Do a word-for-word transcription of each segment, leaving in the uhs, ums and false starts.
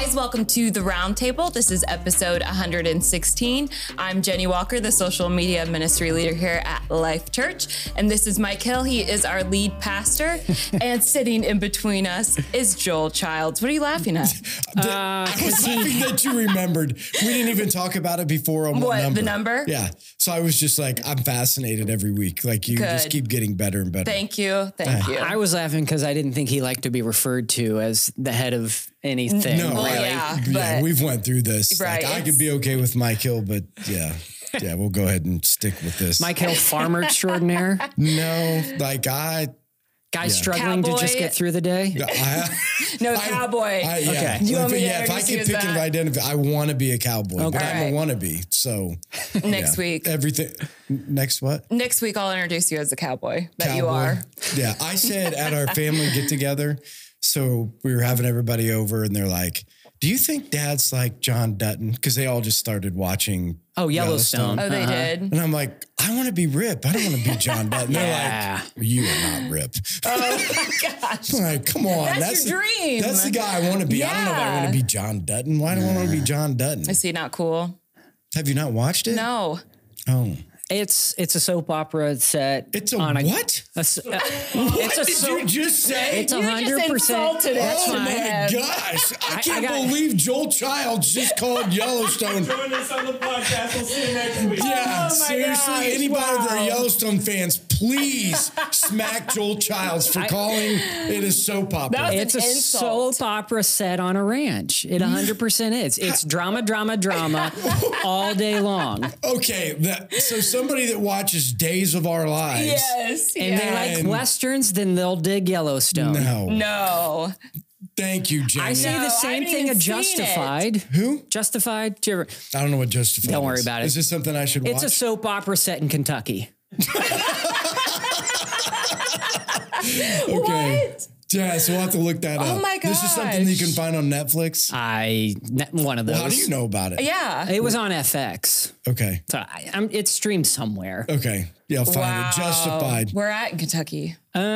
guys, welcome to The Roundtable. This is episode one hundred sixteen. I'm Jenny Walker, the social media ministry leader here at Life Church. And this is Mike Hill. He is our lead pastor. And sitting in between us is Joel Childs. What are you laughing at? Uh, I was laughing that you remembered. We didn't even talk about it before on what, what number. the number? Yeah. So I was just like, I'm fascinated every week. Like you Good. just keep getting better and better. Thank you. Thank you. I was laughing because I didn't think he liked to be referred to as the head of anything. No, Well, really. yeah, yeah, but- we've went through this. Right, Like, I it's- could be okay with Mike Hill, but yeah. Yeah, we'll go ahead and stick with this. Mike Hill, farmer extraordinaire, No, like I, guy Yeah. struggling Cowboy. to just get through the day. I, no, I- cowboy. I yeah. Okay. Do you Like, want me to yeah, if I introduce you could as pick and that? identify, I want to be a cowboy, but Okay. I'm a All wannabe. So Next yeah. week. everything. Next what? Next week, I'll introduce you as the cowboy that Cowboy. you are. Yeah. I said at our family get together, so we were having everybody over and they're like, do you think Dad's like John Dutton? Because they all just started watching Oh, Yellowstone. Oh, they Uh-huh. did. And I'm like, I want to be Rip. I don't want to be John Dutton. Yeah. They're like, you are not Rip. Oh my gosh. I'm like, come on. That's your the, dream. That's the guy I want to be. I don't know if I Yeah. want to be John Dutton. Why do I want to be John Dutton? Is he not cool? Have you not watched it? No. Oh. It's it's a soap opera set. It's a on a, what? a s- uh, What it's a did soap. you just say? It's a You just hundred percent. insulted it. That's Oh fine. my gosh. I I can't got- believe Joel Childs just called Yellowstone. Join us on the podcast. We'll see you next week. Yeah, Oh my seriously. gosh, Anybody that wow. are Yellowstone fans, please smack Joel Childs for calling it a soap opera. That was It's a an insult. soap opera set on a ranch. It one hundred percent is. It's drama, drama, drama all day long. Okay, that, so somebody that watches Days of Our Lives. Yes. And yes. they like And- westerns, then they'll dig Yellowstone. No. No. Thank you, Jenny. I say No, the I same haven't thing even of seen Justified. Who? Justified? Did you ever- I don't know what Justified Don't worry is. about it. Is this something I should It's a watch? soap opera set in Kentucky. Okay. What? Yeah, so we'll have to look that Oh up. my This is something that you gosh. can find on Netflix. I one of those. How do you know about it? Yeah. It was on F X. Okay. So I, I'm, it's streamed somewhere. Okay. Yeah, I'll find Wow. it. Justified. We're at in Kentucky.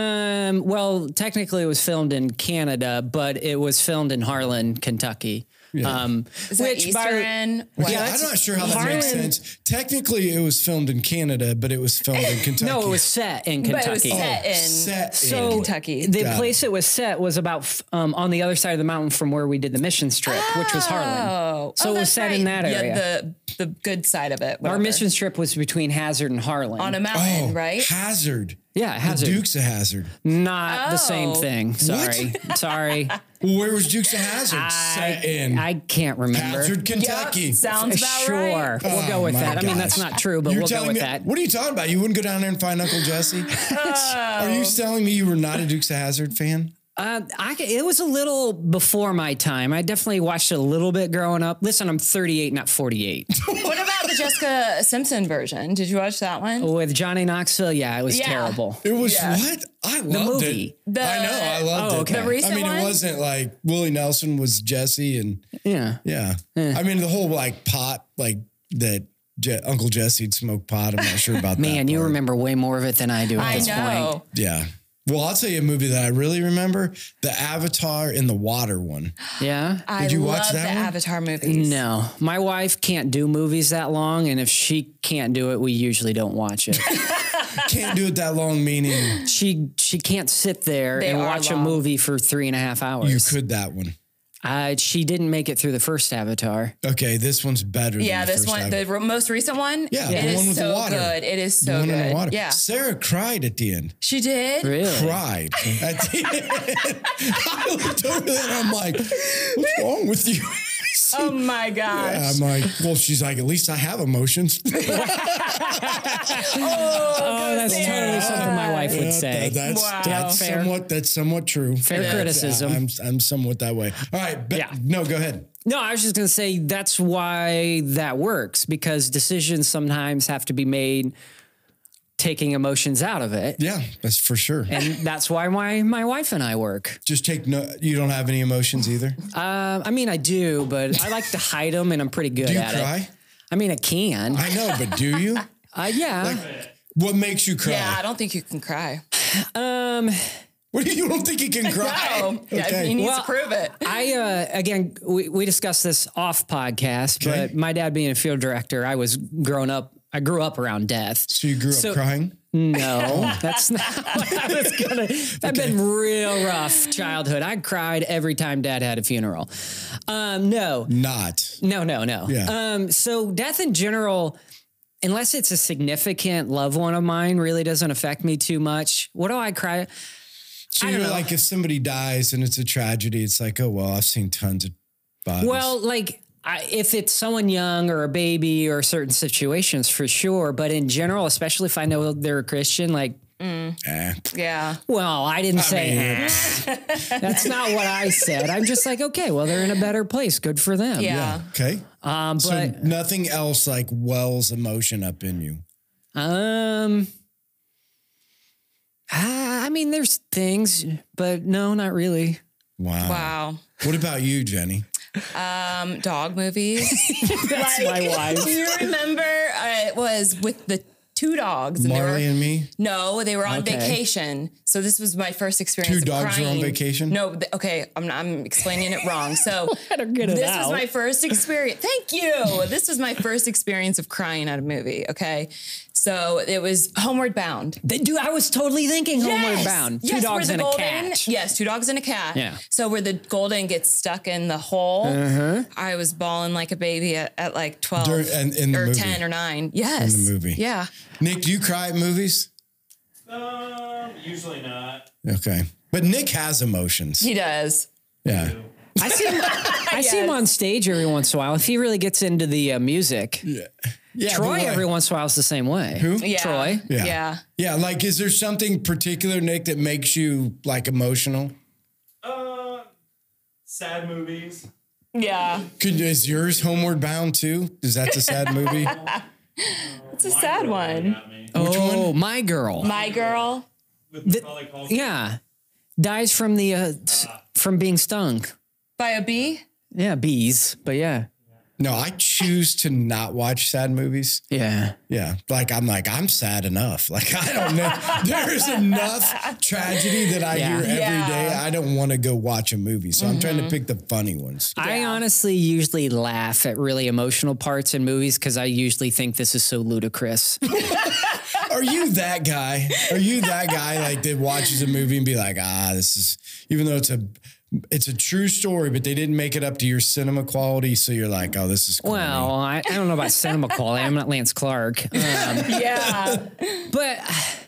Um. Well, technically, it was filmed in Canada, but it was filmed in Harlan, Kentucky. Yeah. Um, Is that which by- Eastern? Yeah, West? I'm not sure how that makes Harlan- sense. Technically, it was filmed in Canada, but it was filmed in Kentucky. no, it was set in But it was Kentucky. set in set So in. Kentucky. The Got place it. was set was about f- um, on the other side of the mountain from where we did the mission trip, which was Harlan. Oh. So oh, it was that's set right. in that area. Yeah, the, the good side of it. Our whatever. mission trip was between Hazard and Harlan. On a mountain, Oh, right? Hazard. yeah, The Hazard. Dukes of Hazard. Not the same Oh. thing. Sorry. Sorry. Well, where was Dukes of Hazard? set in I can't remember. Hazard, Kentucky. Yep, sounds about sure. right. We'll go Oh, with my that. I mean, that's gosh. not true, but You're we'll go telling with me, that. What are you talking about? You wouldn't go down there and find Uncle Jesse? Are you telling me you were not a Dukes of Hazard fan? Uh, I, it was a little before my time. I definitely watched it a little bit growing up. Listen, I'm thirty-eight, not forty-eight. What about the Jessica Simpson version? Did you watch that one? With Johnny Knoxville, yeah, it was Yeah. terrible. It was Yeah. what? I loved movie. it. The- I know, I loved Oh, it. okay. The recent I mean, one? it wasn't like Willie Nelson was Jesse and Yeah. yeah. I mean, the whole like pot, like that Je- Uncle Jesse'd smoke pot. I'm not sure about that. Man, you part. remember way more of it than I do at I this know. point. Yeah. Well, I'll tell you a movie that I really remember: the Avatar in the water one. Yeah. I Did you love watch that the one? Avatar movies. No, my wife can't do movies that long, and if she can't do it, we usually don't watch it. Can't do it that long, meaning she she can't sit there They and are watch long. a movie for three and a half hours. you could that one. Uh, she didn't make it through the first Avatar. Okay, this one's better. Yeah, than the this first one, Avatar. the re- most recent one. Yeah, it the is one with the so water. good. It is The so one in good. the water. Yeah, Sarah cried at the end. she did. Really? Cried at the end. I looked over there and I'm like, "What's wrong with you?" Oh my gosh. I'm like, well, she's like, at least I have emotions. Oh, that's totally something my wife would say. That- that's Wow. that's Fair. somewhat that's somewhat true. Fair Yeah, criticism. I'm I'm somewhat that way. All right, but Yeah. no, go ahead. No, I was just going to say that's why that works, because decisions sometimes have to be made taking emotions out of it. Yeah, that's for sure. And that's why my, my wife and I work. Just take no. You don't have any emotions either. Uh, I mean, I do, but I like to hide them, and I'm pretty good Do you at cry? it. I mean, I can. I know, but do you? Uh, yeah. What makes you cry? Yeah, I don't think you can cry. Um, What do you, you don't think he can cry? No, yeah, he needs Well, to prove it. I, uh, again, we, we discussed this off podcast, Okay. but my dad being a field director, I was grown up, I grew up around death. So you grew up So- crying? No, that's not what I was gonna. That'd been real rough childhood. I cried every time dad had a funeral. Um, no, Not. no, no, no. Yeah. Um, so death in general, unless it's a significant loved one of mine, really doesn't affect me too much. What do I cry? So I don't you're know. like, if somebody dies and it's a tragedy, it's like, oh, well, I've seen tons of bodies. Well, like I, if it's someone young or a baby or certain situations, for sure. But in general, especially if I know they're a Christian, like, Eh. Yeah. well, I didn't say mean- "Ah." That's not what I said. I'm just like, okay, well, they're in a better place. Good for them. Yeah. Okay. Um, So but nothing else like wells emotion up in you. um, ah, I mean, there's things, but no, not really. Wow. Wow. What about you, Jenny? Um, dog movies. That's my wife. Do you remember? Uh, it was with the two dogs. And they Marley were, and me? no, they were on Okay. vacation. So this was my first experience. Two of dogs were on crying. vacation? No, th- okay, I'm not, I'm explaining it wrong. So Let her get it this out. was my first experience. Thank you. This was my first experience of crying at a movie. Okay, so it was Homeward Bound. They do. I was totally thinking Homeward Yes! Bound. Two Yes, dogs where the and a golden, cat. Yes, two dogs and a cat. Yeah. So where the golden gets stuck in the hole, I was bawling like a baby at, at like twelve During- and- in the or movie. ten or nine. Yes. In the movie. Yeah. Nick, do you cry at movies? Um, usually not. Okay. But Nick has emotions. He does. Yeah. I see him. I see him Yes. on stage every once in a while. If he really gets into the uh, music, Yeah. Yeah. Troy but like- every once in a while is the same way. Who? Yeah. Troy. Yeah. Yeah. Yeah. Like, is there something particular, Nick, that makes you like emotional? Uh, sad movies. Yeah. Could, is yours Homeward Bound too? Is that a sad movie? It's a sad one. Got me. Which Oh, one? my girl. My girl. With Macaulay Culkin. Yeah, dies from the uh, s- from being stung. By a bee? Yeah, bees. But yeah, No, I choose to not watch sad movies. yeah. Yeah. Like, I'm like, I'm sad enough. Like, I don't know. There's enough tragedy that I Yeah. hear every Yeah. day. I don't want to go watch a movie. So I'm trying to pick the funny ones. I Yeah. honestly usually laugh at really emotional parts in movies because I usually think this is so ludicrous. Are you that guy? Are you that guy like that watches a movie and be like, ah, this is, even though it's a, it's a true story, but they didn't make it up to your cinema quality. So you're like, oh, this is corny. Well, I, I don't know about cinema quality. I'm not Lance Clark. Um, Yeah. but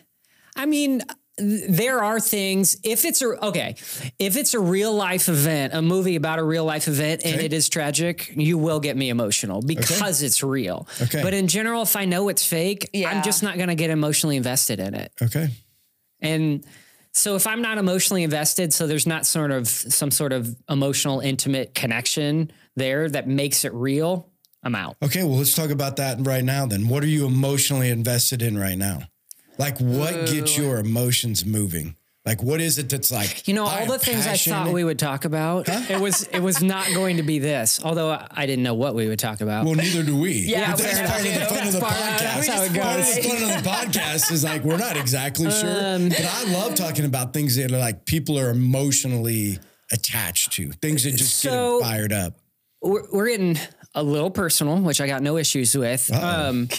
I mean, th- there are things. If it's a okay, if it's a real life event, a movie about a real life event, and Okay. it is tragic, you will get me emotional because it's real. Okay. But in general, if I know it's fake, Yeah. I'm just not going to get emotionally invested in it. Okay. And so if I'm not emotionally invested, so there's not sort of some sort of emotional, intimate connection there that makes it real, I'm out. Okay. Well, let's talk about that right now then. What are you emotionally invested in right now? Like, what gets your emotions moving? Like, what is it that's like, You know, I all am the things I thought passionate? we would talk about, it was it was not going to be this. Although I I didn't know what we would talk about. Well, neither do we. Yeah, But that's fair part of the enough. fun of the That's part- podcast. that's how it Part of goes. the fun of the podcast is like, we're not exactly sure. Um, but I love talking about things that are like people are emotionally attached to, things that just So- get them fired up. we're, we're getting a little personal, which I got no issues with. Um,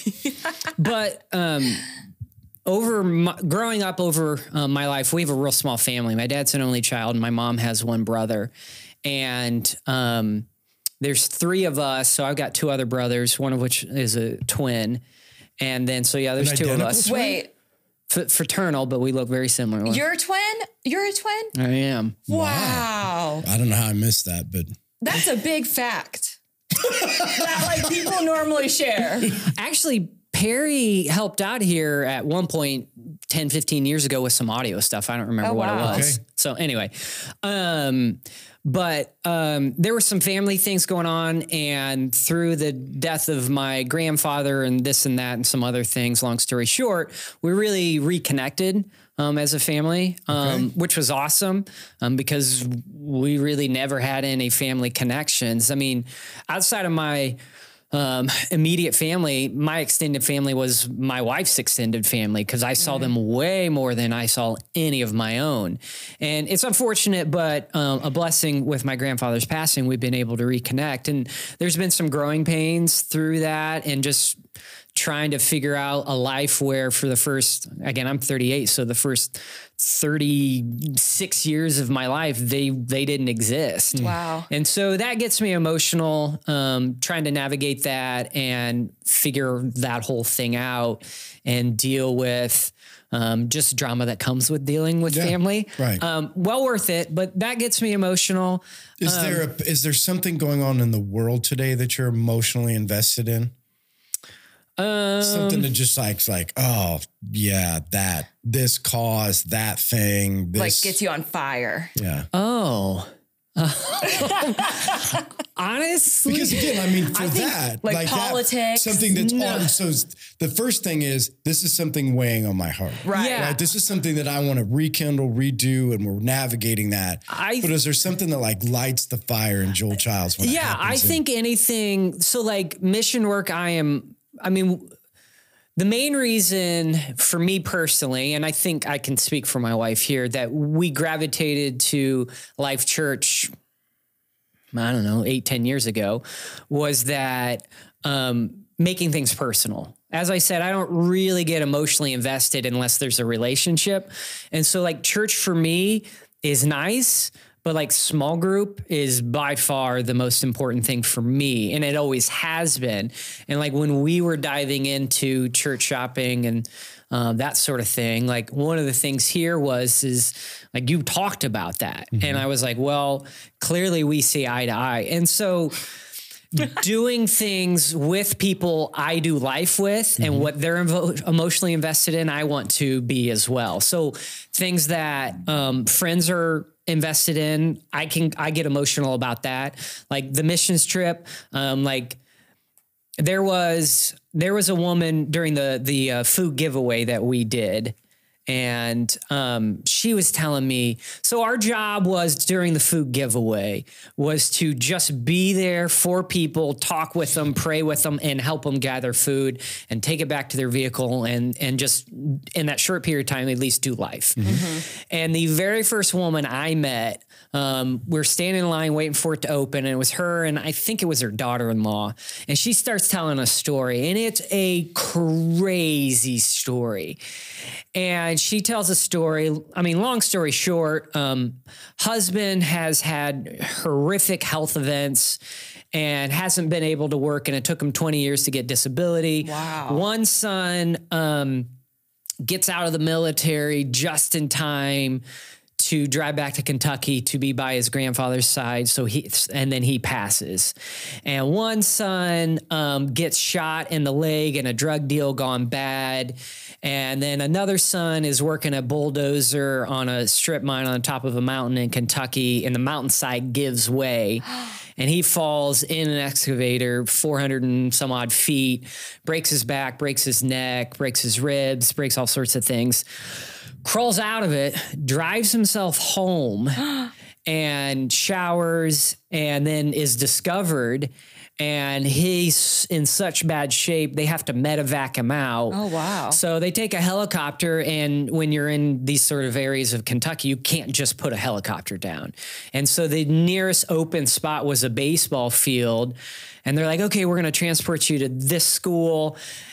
but um, over my, growing up over uh, my life, we have a real small family. My dad's an only child, and my mom has one brother. And um, there's three of us. So I've got two other brothers, one of which is a twin. And then, so yeah, there's An two of identical us. twin? Wait, F- fraternal, but we look very similar. you're a twin? You're a twin? I am. Wow. I don't know how I missed that, but That's a big fact that like people normally share. Actually, Perry helped out here at one point ten, fifteen years ago with some audio stuff. I don't remember Oh, what wow. it was. Okay. So anyway, um, but um, there were some family things going on, and through the death of my grandfather and this and that and some other things, long story short, we really reconnected um, as a family, um, Okay. which was awesome um, because we really never had any family connections. I mean, outside of my um, immediate family, my extended family was my wife's extended family because I saw mm. them way more than I saw any of my own. And it's unfortunate, but um, a blessing with my grandfather's passing, we've been able to reconnect. And there's been some growing pains through that and just trying to figure out a life where for the first, again, I'm thirty-eight. So the first thirty-six years of my life, they, they didn't exist. Wow. And so that gets me emotional, um, trying to navigate that and figure that whole thing out and deal with, um, just drama that comes with dealing with yeah, family. Right. Um, well worth it, but that gets me emotional. Is um, there a, is there something going on in the world today that you're emotionally invested in? Um, Something that just like, like, oh yeah, that, this cause, that thing, this. Like gets you on fire. Yeah. Oh, honestly, because again, I mean, for I think, that, like, like politics, that, something that's no. on. So the first thing is, this is something weighing on my heart. Right. Yeah. Right. This is something that I want to rekindle, redo, and we're navigating that. I, but is there something that like lights the fire in Joel Childs? When yeah, I think anything. So like mission work, I am, I mean, the main reason for me personally, and I think I can speak for my wife here, that we gravitated to Life Church, I don't know, eight, ten years ago, was that um, making things personal. As I said, I don't really get emotionally invested unless there's a relationship. And so like church for me is nice, but like small group is by far the most important thing for me. And it always has been. And like when we were diving into church shopping and um, that sort of thing, like one of the things here was, is like, you talked about that. Mm-hmm. And I was like, well, clearly we see eye to eye. And so doing things with people I do life with mm-hmm. and what they're evo- emotionally invested in, I want to be as well. So things that um, friends are invested in, I can, I get emotional about that. Like the missions trip, um, like there was, there was a woman during the, the uh, food giveaway that we did. And um, she was telling me, so our job was during the food giveaway was to just be there for people, talk with them, pray with them, and help them gather food and take it back to their vehicle and and just in that short period of time, at least do life. Mm-hmm. And the very first woman I met, um, we're standing in line waiting for it to open, and it was her, and I think it was her daughter-in-law. And she starts telling a story, and it's a crazy story. And she tells a story. I mean, long story short, um, husband has had horrific health events and hasn't been able to work. And it took him twenty years to get disability. Wow. One son um, gets out of the military just in time to drive back to Kentucky to be by his grandfather's side. So he, and then he passes. And one son um, gets shot in the leg in a drug deal gone bad. And then another son is working a bulldozer on a strip mine on top of a mountain in Kentucky, and the mountainside gives way. And he falls in an excavator, four hundred and some odd feet, breaks his back, breaks his neck, breaks his ribs, breaks all sorts of things. Crawls out of it, drives himself home and showers, and then is discovered. And he's in such bad shape, they have to medevac him out. Oh, wow. So they take a helicopter, and when you're in these sort of areas of Kentucky, you can't just put a helicopter down. And so the nearest open spot was a baseball field. And they're like, okay, we're going to transport you to this school.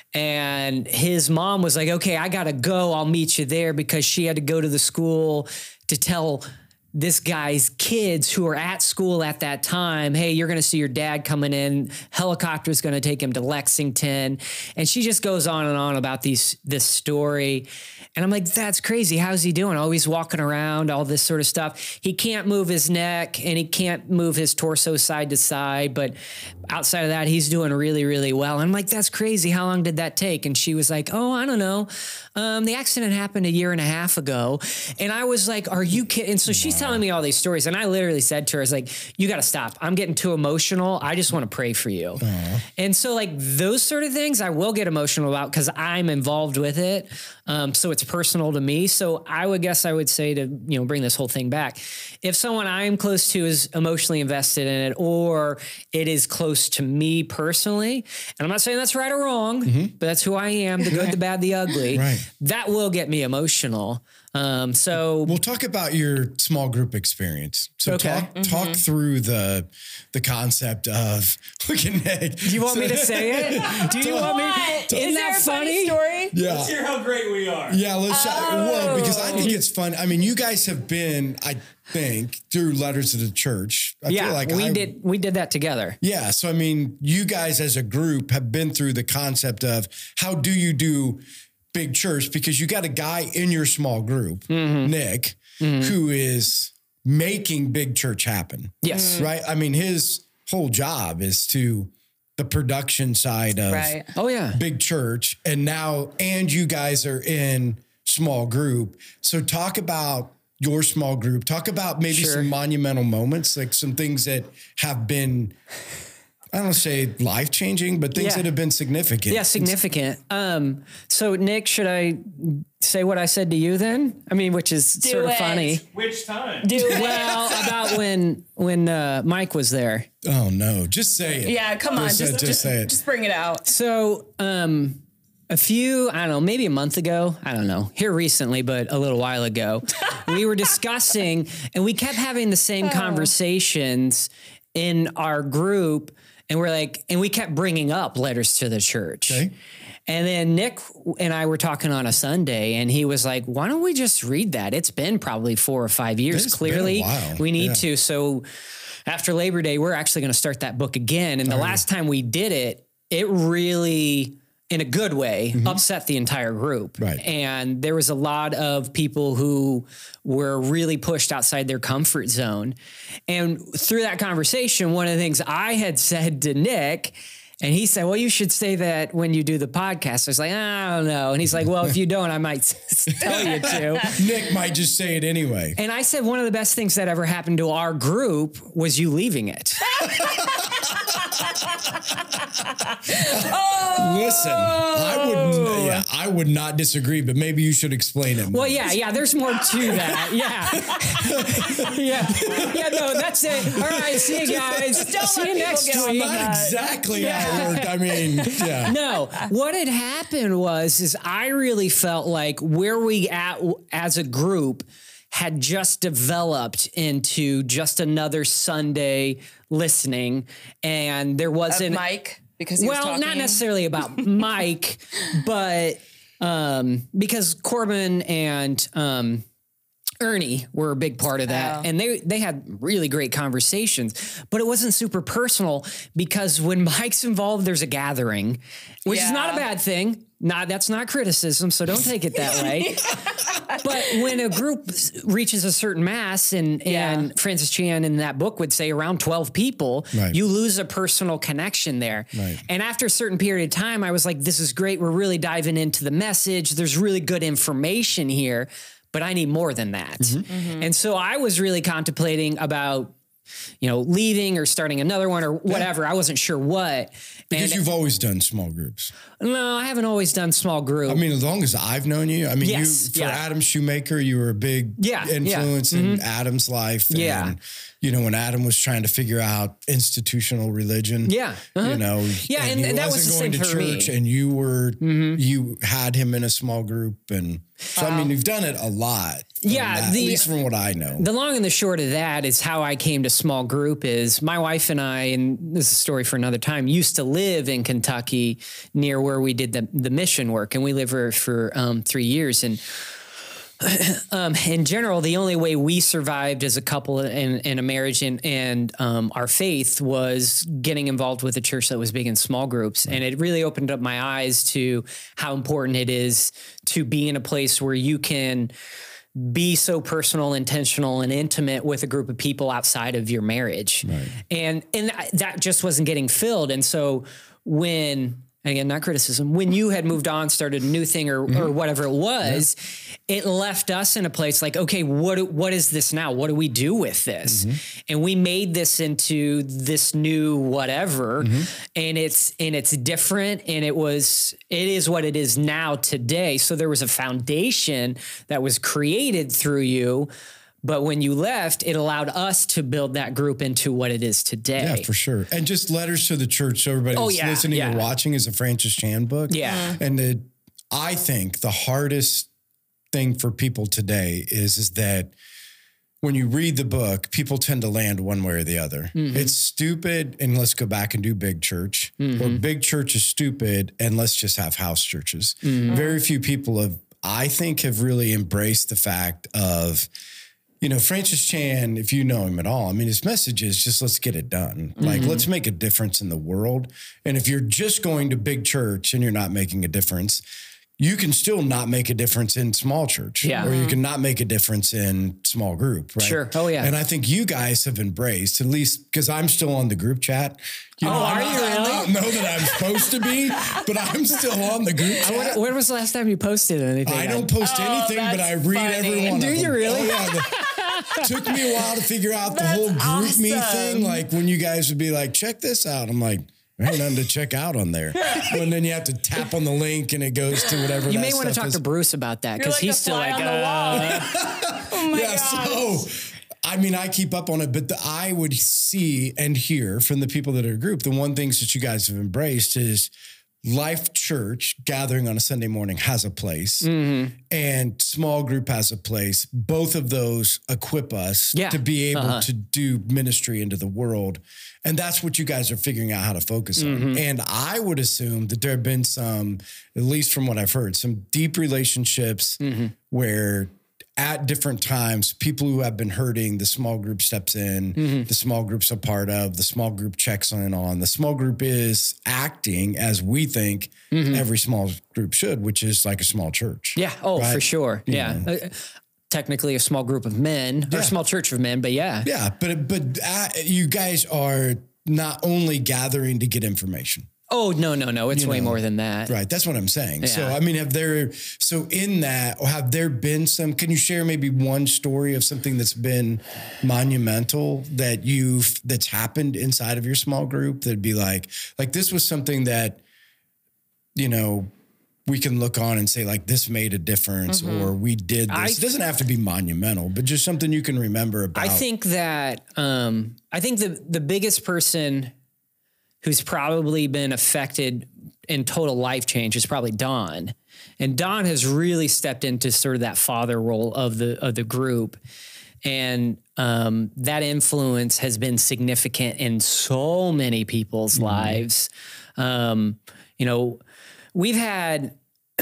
And his mom was like, okay, I got to go. I'll meet you there, because she had to go to the school to tell this guy's kids who are at school at that time, hey, you're going to see your dad coming in. Helicopter's going to take him to Lexington. And she just goes on and on about these, this story. And I'm like, that's crazy. How's he doing? Always walking around, all this sort of stuff. He can't move his neck and he can't move his torso side to side. But outside of that, he's doing really, really well. And I'm like, that's crazy. How long did that take? And she was like, oh, I don't know. Um, the accident happened a year and a half ago. And I was like, are you kidding? And so she's telling telling me all these stories, and I literally said to her, I was like, you got to stop. I'm getting too emotional. I just want to pray for you. Aww. And so like those sort of things I will get emotional about because I'm involved with it. Um, so it's personal to me. So I would guess I would say to, you know, bring this whole thing back. If someone I'm close to is emotionally invested in it, or it is close to me personally, and I'm not saying that's right or wrong, mm-hmm. but that's who I am, the good, the bad, the ugly, right. that will get me emotional. Um, so we'll talk about your small group experience. So okay. talk, mm-hmm. talk through the, the concept of, look at Nick. Do you want me to say it? Do you want me? What? Isn't Is that there a funny? funny story? Yeah. Let's hear how great we are. Yeah. Let's, Oh. well, because I think it's fun. I mean, you guys have been, I think, through Letters to the Church. I yeah. feel like we I, did, we did that together. Yeah. So, I mean, you guys as a group have been through the concept of how do you do big church, because you got a guy in your small group, mm-hmm. Nick, mm-hmm. who is making big church happen. Yes. Right. I mean, his whole job is to the production side of Right. Oh yeah. big church. And now, and you guys are in small group. So talk about your small group, talk about maybe Sure. some monumental moments, like some things that have been, I don't say life-changing, but things Yeah. that have been significant. Yeah. Significant. Um, so Nick, should I say what I said to you then? I mean, which is Do sort of it. funny. Which time? Do it. Well, about when, when, uh, Mike was there. Oh no, just say it. Yeah, come on. Just, Just, say- just, just say it. just bring it out. So, um, a few, I don't know, maybe a month ago, I don't know, here recently, but a little while ago, we were discussing and we kept having the same conversations in our group. And we're like, and we kept bringing up Letters to the Church. Okay. And then Nick and I were talking on a Sunday and he was like, why don't we just read that? It's been probably four or five years. It's been a Clearly while. we need Yeah. to. So after Labor Day, we're actually going to start that book again. And the last time we did it, it really, in a good way, mm-hmm. upset the entire group. Right. And there was a lot of people who were really pushed outside their comfort zone. And through that conversation, one of the things I had said to Nick, and he said, well, you should say that when you do the podcast. I was like, I don't know. And he's like, well, if you don't, I might tell you to. Nick might just say it anyway. And I said, one of the best things that ever happened to our group was you leaving it. Oh, Listen, I would, yeah, I would not disagree, but maybe you should explain it more. Well, yeah, yeah, there's more to that. Yeah. yeah. Yeah, no, that's it. All right, see you guys. don't See let you people next get on week. the Not exactly how it worked. I mean, yeah. No, what had happened was, is I really felt like where we at as a group had just developed into just another Sunday listening, and there Of wasn't Mike, because he was well, talking. not necessarily about Mike, but um, because Corbin and um, Ernie were a big part of that. Oh. And they, they had really great conversations, but it wasn't super personal because when Mike's involved, there's a gathering, which is not a Yeah. bad thing. Not, that's not criticism, so don't take it that way. But when a group reaches a certain mass, and, and Yeah. Francis Chan in that book would say around twelve people, Right. you lose a personal connection there. Right. And after a certain period of time, I was like, this is great. We're really diving into the message. There's really good information here, but I need more than that. Mm-hmm. And so I was really contemplating about, you know, leaving or starting another one or whatever. I wasn't sure what. Because And you've always done small groups. no, I haven't always done small group. I mean, as long as I've known you, I mean, Yes, you, for yeah. Adam Shoemaker, you were a big Yeah, yeah. influence in Adam's life. And, Yeah. you know, when Adam was trying to figure out institutional religion, Yeah, uh-huh. you know, Yeah, and he that was wasn't the going same to for me. church, and you were, you had him in a small group. And so, I mean, you've done it a lot. from Yeah, that, the- at least from what I know. The long and the short of that is how I came to small group is my wife and I, and this is a story for another time, used to live in Kentucky near where we did the, the mission work. And we lived there for um, three years. And um, in general, the only way we survived as a couple in, in a marriage and, and um, our faith was getting involved with a church that was big in small groups. And it really opened up my eyes to how important it is to be in a place where you can be so personal, intentional, and intimate with a group of people outside of your marriage. Right. And, and that just wasn't getting filled. And so when and again, not criticism, when you had moved on, started a new thing or, mm-hmm. or whatever it was, yeah. it left us in a place like, okay, what, what is this now? What do we do with this? Mm-hmm. And we made this into this new whatever, mm-hmm. and it's, and it's different, and it was, it is what it is now today. So there was a foundation that was created through you. But when you left, it allowed us to build that group into what it is today. Yeah, for sure. And just Letters to the Church. So everybody oh, that's yeah, listening yeah. or watching is a Francis Chan book. Yeah. And the, I think the hardest thing for people today is, is that when you read the book, people tend to land one way or the other. Mm-hmm. It's stupid, and let's go back and do big church. Mm-hmm. Or big church is stupid, and let's just have house churches. Mm-hmm. Very few people have, I think, have really embraced the fact of, you know, Francis Chan, if you know him at all, I mean, his message is just, let's get it done. Mm-hmm. Like, let's make a difference in the world. And if you're just going to big church and you're not making a difference, you can still not make a difference in small church, yeah. or you can not make a difference in small group, right? Sure. Oh, yeah. And I think you guys have embraced, at least because I'm still on the group chat. You oh, know, are I'm, you really? I don't know that I'm supposed to be, but I'm still on the group chat. When, when was the last time you posted anything? I don't post oh, anything, but I read funny. every one Do of them. you really? Oh, yeah, the, took me a while to figure out the That's whole group awesome. me thing. Like when you guys would be like, check this out. I'm like, there ain't nothing to check out on there. And then you have to tap on the link and it goes to whatever. You that may want to stuff talk is. to Bruce about that, because like he's a still fly like, on the uh, oh my yeah, gosh. so I mean, I keep up on it, but the, I would see and hear from the people that are a group, the one things that you guys have embraced is Life Church gathering on a Sunday morning has a place, mm-hmm. and small group has a place. Both of those equip us yeah. to be able uh-huh. to do ministry into the world. And that's what you guys are figuring out how to focus mm-hmm. on. And I would assume that there have been some, at least from what I've heard, some deep relationships mm-hmm. where at different times, people who have been hurting, the small group steps in, mm-hmm. the small group's a part of, the small group checks in on, the small group is acting as we think mm-hmm. every small group should, which is like a small church. Yeah. Oh, right? for sure. You yeah. Uh, technically a small group of men yeah. or a small church of men, but yeah. Yeah. But, but uh, you guys are not only gathering to get information. Oh, no, no, no. It's You way know, more than that. Right. That's what I'm saying. Yeah. So, I mean, have there, so in that, or have there been some, can you share maybe one story of something that's been monumental that you've, that's happened inside of your small group that'd be like, like this was something that, you know, we can look on and say like, this made a difference mm-hmm. or we did this. I, it doesn't have to be monumental, but just something you can remember about. I think that, um, I think the, the biggest person who's probably been affected in total life change is probably Don. And Don has really stepped into sort of that father role of the, of the group. And um, that influence has been significant in so many people's mm-hmm. lives. Um, you know, we've had,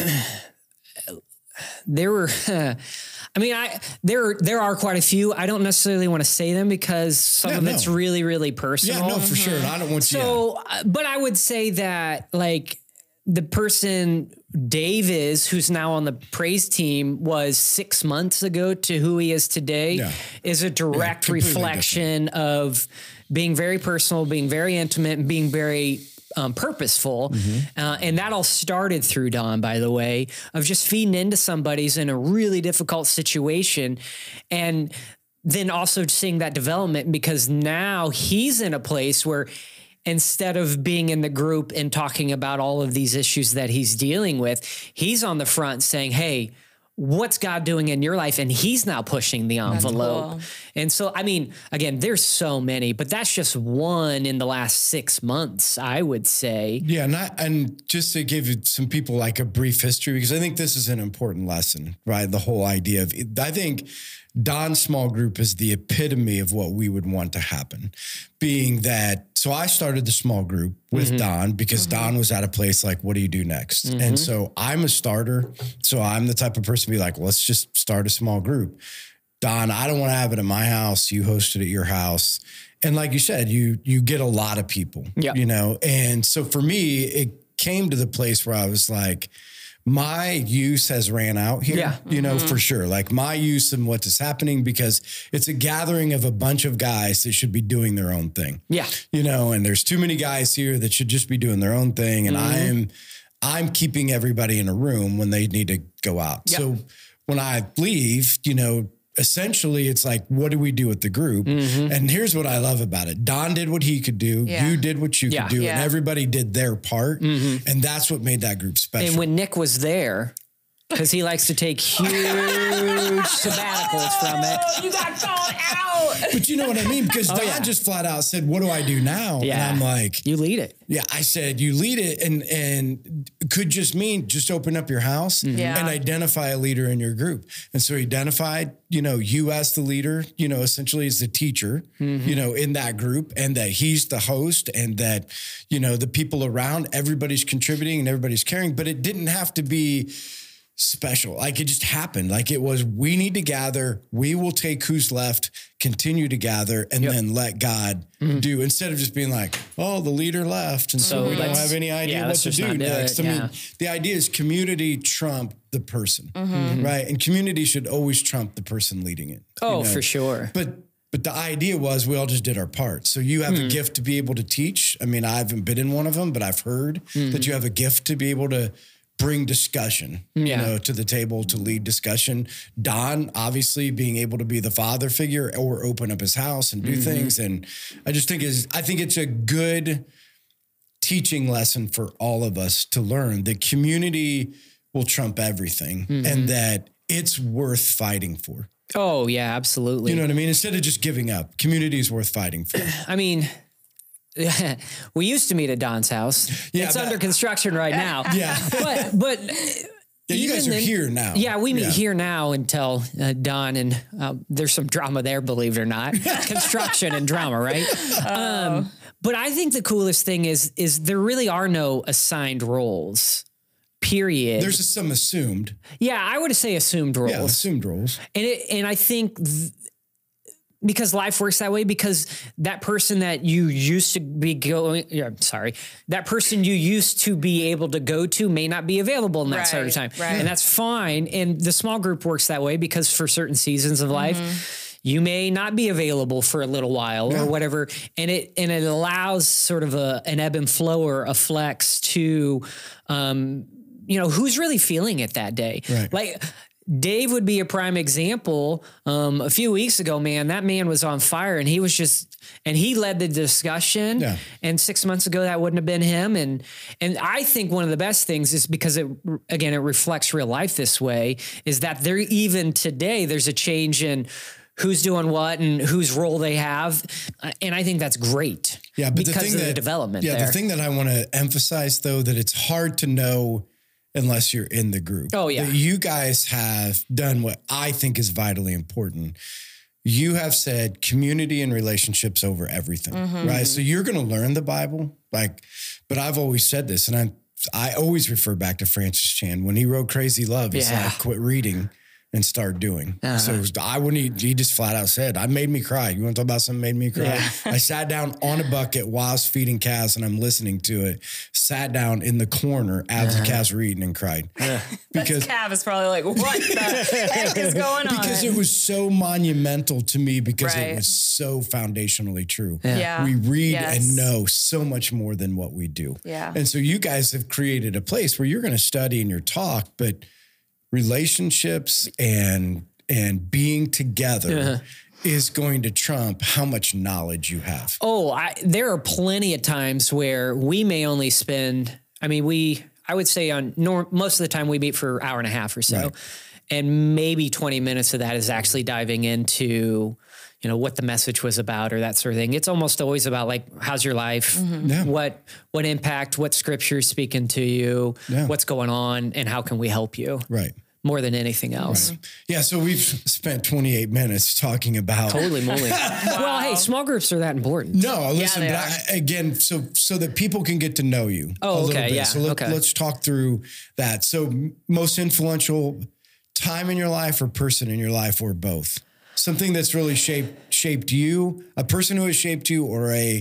there were, I mean, I there there are quite a few. I don't necessarily want to say them because some yeah, of no. it's really, really personal. Yeah, no, for sure. I don't want you. So, uh, but I would say that like the person Dave is, who's now on the praise team, was six months ago to who he is today, yeah. is a direct yeah, reflection different. Of being very personal, being very intimate, and being very Um, purposeful. Mm-hmm. Uh, and that all started through Don, by the way, of just feeding into somebody's in a really difficult situation. And then also seeing that development, because now he's in a place where instead of being in the group and talking about all of these issues that he's dealing with, he's on the front saying, hey, what's God doing in your life? And he's now pushing the envelope. Cool. And so, I mean, again, there's so many, but that's just one in the last six months, I would say. Yeah. And, I, and just to give some people like a brief history, because I think this is an important lesson, right? The whole idea of, I think Don's small group is the epitome of what we would want to happen, being that, so I started the small group with mm-hmm. Don because mm-hmm. Don was at a place like, what do you do next? Mm-hmm. And so I'm a starter. So I'm the type of person to be like, well, let's just start a small group. Don, I don't want to have it at my house. You host it at your house. And like you said, you, you get a lot of people, yeah. you know? And so for me, it came to the place where I was like, my use has ran out here, Yeah. you know, for sure. Like my use and what is happening, because it's a gathering of a bunch of guys that should be doing their own thing. Yeah. You know, and there's too many guys here that should just be doing their own thing. And Mm-hmm. I'm, I'm keeping everybody in a room when they need to go out. Yep. So when I leave, you know, essentially it's like, what do we do with the group? Mm-hmm. And here's what I love about it. Don did what he could do. Yeah. You did what you Yeah. could do. Yeah. And everybody did their part. And that's what made that group special. And when Nick was there, because he likes to take huge sabbaticals from it. Oh, you got called out. But you know what I mean? Because Don yeah. just flat out said, what do I do now? Yeah. And I'm like, You lead it. yeah, I said, you lead it, and and could just mean just open up your house Yeah. and identify a leader in your group. And so he identified, you know, you as the leader, you know, essentially as the teacher, you know, in that group, and that he's the host, and that, you know, the people around, everybody's contributing and everybody's caring, but it didn't have to be special. Like it just happened. Like it was, we need to gather, we will take who's left, continue to gather, and then let God do, instead of just being like, oh, the leader left. And so, So we don't let's- have any idea yeah, what let's to just do not do next. it, I yeah. mean, the idea is community trump the person, Mm-hmm. right? And community should always trump the person leading it. you Oh, know? for sure. But but the idea was we all just did our part. So you have Hmm. a gift to be able to teach. I mean, I haven't been in one of them, but I've heard Mm-hmm. that you have a gift to be able to bring discussion, you Yeah. know, to the table, to lead discussion. Don, obviously being able to be the father figure or open up his house and do Mm-hmm. things. And I just think is, I think it's a good teaching lesson for all of us to learn that community will trump everything, Mm-hmm. and that it's worth fighting for. Oh, yeah, absolutely. You know what I mean? Instead of just giving up, community is worth fighting for. I mean, we used to meet at Don's house. Yeah, it's that- under construction right now. Yeah. But, but Yeah, you guys even are then- here now. Yeah, we meet Yeah. here now until uh, Don, and uh, there's some drama there, believe it or not. Construction and drama, right? Um, but I think the coolest thing is is there really are no assigned roles. Period. There's some assumed. yeah, I would say assumed roles. Yeah, assumed roles. And it, and I think th- because life works that way, because that person that you used to be going, yeah, I'm sorry, that person you used to be able to go to may not be available in that Right, sort of time. right. And that's fine. And the small group works that way because for certain seasons of life, you may not be available for a little while or whatever. And it, and it allows sort of a, an ebb and flow or a flex to, um, you know, who's really feeling it that day. Right. Like, Dave would be a prime example. Um, a few weeks ago, man, that man was on fire, and he was just, and he led the discussion. Yeah. And six months ago, that wouldn't have been him. And and I think one of the best things is because it, again, it reflects real life this way, is that there even today there's a change in who's doing what and whose role they have, Uh, and I think that's great. Yeah, but because the thing of that the development. Yeah, there. the thing that I want to emphasize though, that it's hard to know unless you're in the group. Oh, yeah. That you guys have done what I think is vitally important. You have said community and relationships over everything, Mm-hmm. right? So you're going to learn the Bible, like, but I've always said this, and I I always refer back to Francis Chan when he wrote Crazy Love. He's Yeah. like, quit reading and start doing. Uh-huh. So I wouldn't, he just flat out said, I made me cry. You want to talk about something that made me cry? Yeah. I sat down on a bucket while I was feeding calves and I'm listening to it, sat down in the corner as the calves were eating and cried. Because Cav is probably like, what the heck is going on? Because it was so monumental to me because Right. it was so foundationally true. Yeah. We read Yes. and know so much more than what we do. Yeah. And so you guys have created a place where you're going to study in your talk, but relationships and and being together Uh-huh. is going to trump how much knowledge you have. Oh, I, there are plenty of times where we may only spend, I mean, we, I would say on norm, most of the time we meet for an hour and a half or so. Right. And maybe twenty minutes of that is actually diving into, you know, what the message was about or that sort of thing. It's almost always about like, how's your life? Yeah. What, what impact, what scripture is speaking to you, Yeah. what's going on, and how can we help you Right. more than anything else. Yeah. So we've spent twenty-eight minutes talking about. Holy moly. Well, hey, small groups are that important. No, listen, they but are. I, again, so so that people can get to know you. Oh, a little okay, bit. yeah, So let, okay. let's talk through that. So m- most influential time in your life or person in your life or both? Something that's really shaped shaped you, a person who has shaped you, or a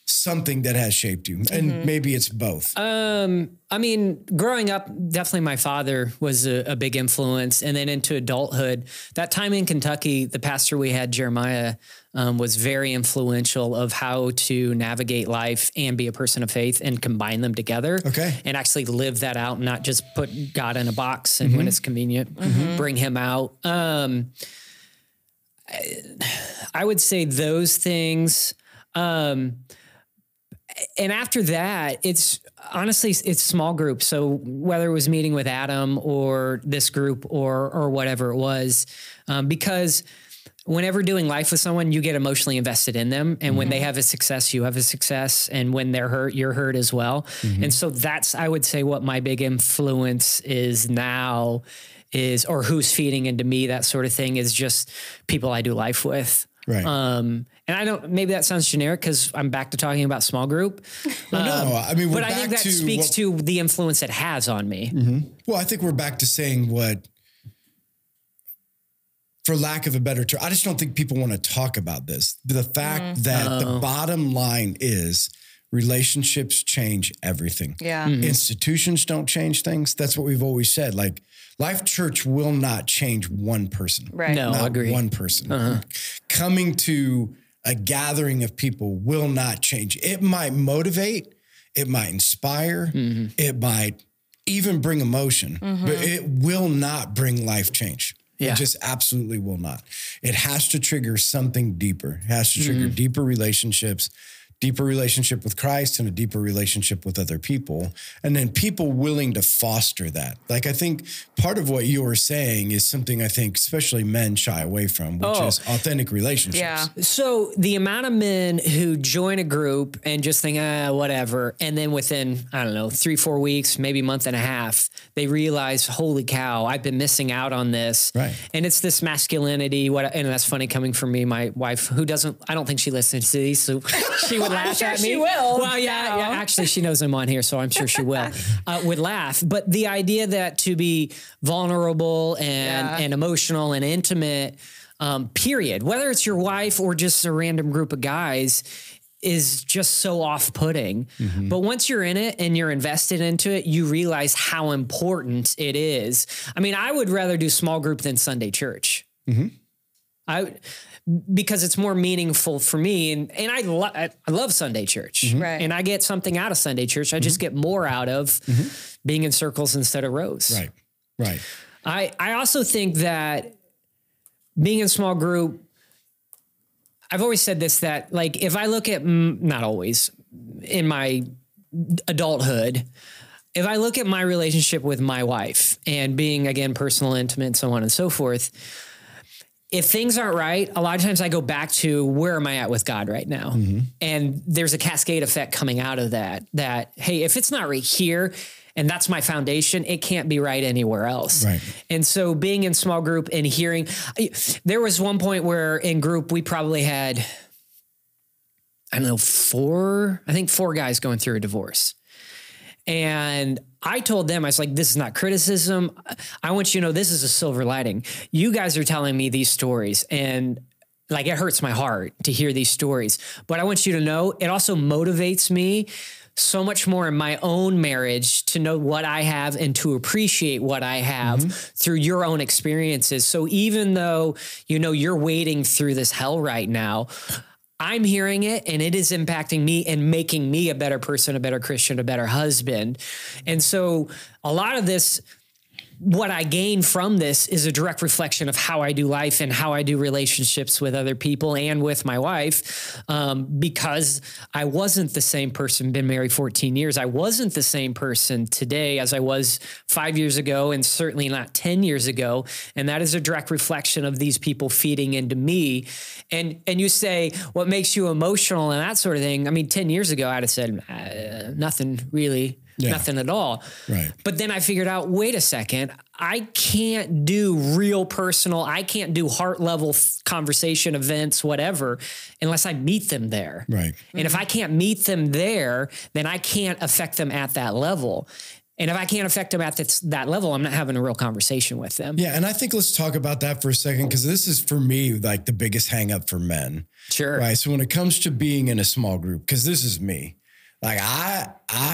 something that has shaped you? And mm-hmm. maybe it's both. Um, I mean, growing up, definitely my father was a, a big influence. And then into adulthood, that time in Kentucky, the pastor we had, Jeremiah, um, was very influential of how to navigate life and be a person of faith and combine them together. Okay. And actually live that out, not just put God in a box and mm-hmm. when it's convenient, mm-hmm. bring him out. Um, I, I would say those things. Um, And after that, it's honestly, it's small groups. So whether it was meeting with Adam or this group or, or whatever it was, um, because whenever doing life with someone, you get emotionally invested in them. And mm-hmm. when they have a success, you have a success. And when they're hurt, you're hurt as well. Mm-hmm. And so that's, I would say, what my big influence is now is, or who's feeding into me, that sort of thing, is just people I do life with. Right. Um, and I don't, maybe that sounds generic because I'm back to talking about small group. Well, um, no, I mean, we're but I back think that to speaks what, to the influence it has on me. Mm-hmm. Well, I think we're back to saying what, for lack of a better term, I just don't think people want to talk about this. The fact mm-hmm. that oh. the bottom line is relationships change everything. Yeah. Mm-hmm. Institutions don't change things. That's what we've always said. Like, Life Church will not change one person. Right. No, not I agree. One person. Uh-huh. Coming to a gathering of people will not change. It might motivate, it might inspire, mm-hmm. it might even bring emotion, mm-hmm. but it will not bring life change. Yeah. It just absolutely will not. It has to trigger something deeper. It has to trigger mm-hmm. deeper relationships, deeper relationship with Christ and a deeper relationship with other people. And then people willing to foster that. Like, I think part of what you were saying is something I think especially men shy away from, which oh. is authentic relationships. Yeah. So the amount of men who join a group and just think, ah, whatever. And then within, I don't know, three, four weeks, maybe a month and a half, they realize, holy cow, I've been missing out on this. Right. And it's this masculinity. What, and that's funny coming from me, my wife, who doesn't, I don't think she listens to these. So she would laugh sure at me. She will. Well, yeah, yeah. Actually, she knows I'm on here, so I'm sure she will. Uh, would laugh. But the idea that to be vulnerable and yeah. and emotional and intimate, um, period, whether it's your wife or just a random group of guys, is just so off-putting. Mm-hmm. But once you're in it and you're invested into it, you realize how important it is. I mean, I would rather do small group than Sunday church. Mm-hmm. I. Because it's more meaningful for me. And, and I, lo- I love Sunday church. Mm-hmm. Right. And I get something out of Sunday church. I mm-hmm. just get more out of mm-hmm. being in circles instead of rows. Right. Right. I, I also think that being in small group, I've always said this, that like, if I look at, not always, in my adulthood, if I look at my relationship with my wife and being, again, personal, intimate, so on and so forth, if things aren't right, a lot of times I go back to where am I at with God right now? Mm-hmm. And there's a cascade effect coming out of that, that, hey, if it's not right here and that's my foundation, it can't be right anywhere else. Right. And so being in small group and hearing, there was one point where in group, we probably had, I don't know, four, I think four guys going through a divorce. And I told them, I was like, this is not criticism. I want you to know this is a silver lining. You guys are telling me these stories and like, it hurts my heart to hear these stories, but I want you to know it also motivates me so much more in my own marriage to know what I have and to appreciate what I have mm-hmm. through your own experiences. So even though, you know, you're wading through this hell right now, I'm hearing it and it is impacting me and making me a better person, a better Christian, a better husband. And so a lot of this, what I gain from this is a direct reflection of how I do life and how I do relationships with other people and with my wife. Um, because I wasn't the same person, been married fourteen years. I wasn't the same person today as I was five years ago and certainly not ten years ago. And that is a direct reflection of these people feeding into me. And, and you say, what makes you emotional and that sort of thing? I mean, ten years ago, I'd have said, uh, nothing really. Yeah. Nothing at all. Right. But then I figured out, wait a second, I can't do real personal, I can't do heart level conversation, events, whatever, unless I meet them there. Right. And mm-hmm. if I can't meet them there, then I can't affect them at that level. And if I can't affect them at this, that level, I'm not having a real conversation with them. Yeah. And I think let's talk about that for a second, because this is for me, like the biggest hang up for men. Sure. Right. So when it comes to being in a small group, because this is me, like I,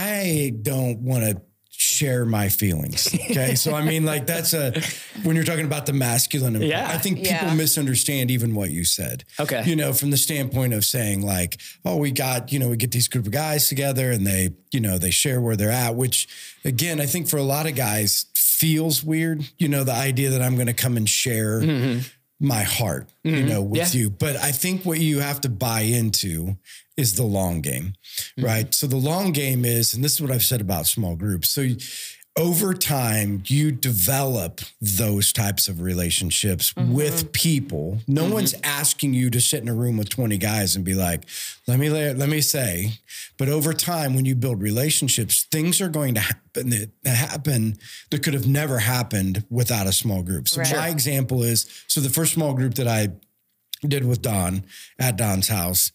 I don't want to share my feelings. Okay. So, I mean, like that's a, when you're talking about the masculine, and Yeah. I think people Yeah. misunderstand even what you said. Okay. You know, from the standpoint of saying like, oh, we got, you know, we get these group of guys together and they, you know, they share where they're at, which again, I think for a lot of guys feels weird, you know, the idea that I'm going to come and share mm-hmm. my heart, mm-hmm. you know, with yeah. you. But I think what you have to buy into is the long game, mm-hmm. right? So the long game is, and this is what I've said about small groups. So over time, you develop those types of relationships mm-hmm. with people. No mm-hmm. one's asking you to sit in a room with twenty guys and be like, let me, let me say, but over time, when you build relationships, things are going to happen that, that happen that could have never happened without a small group. So right. my example is, so the first small group that I did with Don at Don's house.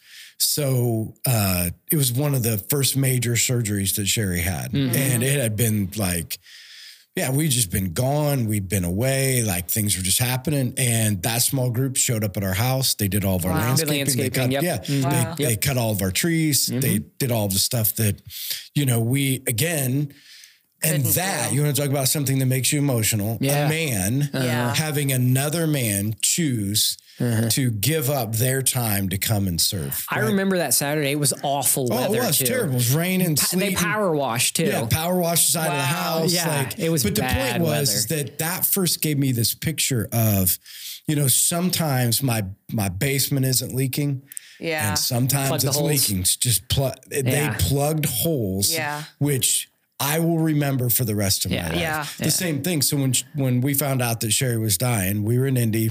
So uh, it was one of the first major surgeries that Sherry had. Mm-hmm. And it had been like, yeah, we'd just been gone. We'd been away. Like things were just happening. And that small group showed up at our house. They did all of our wow. landscaping. landscaping. They cut, yep. Yeah, mm-hmm. wow. they, yep. they cut all of our trees. Mm-hmm. They did all of the stuff that, you know, we, again, and Couldn't that, do. You want to talk about something that makes you emotional. Yeah. A man yeah. having another man choose Uh-huh. to give up their time to come and serve. I right? remember that Saturday. It was awful oh, weather. it was too. terrible. It was raining, Pa- sleeting. They power washed too. Yeah, power washed the side wow. of the house. Yeah, like, it was But bad the point was is that that first gave me this picture of, you know, sometimes my my basement isn't leaking. Yeah. And sometimes Plug the it's holes. leaking. It's just plug. Yeah. They plugged holes. Yeah. Which I will remember for the rest of Yeah. my life. Yeah. The Yeah. same thing. So when when we found out that Sherry was dying, we were in Indy.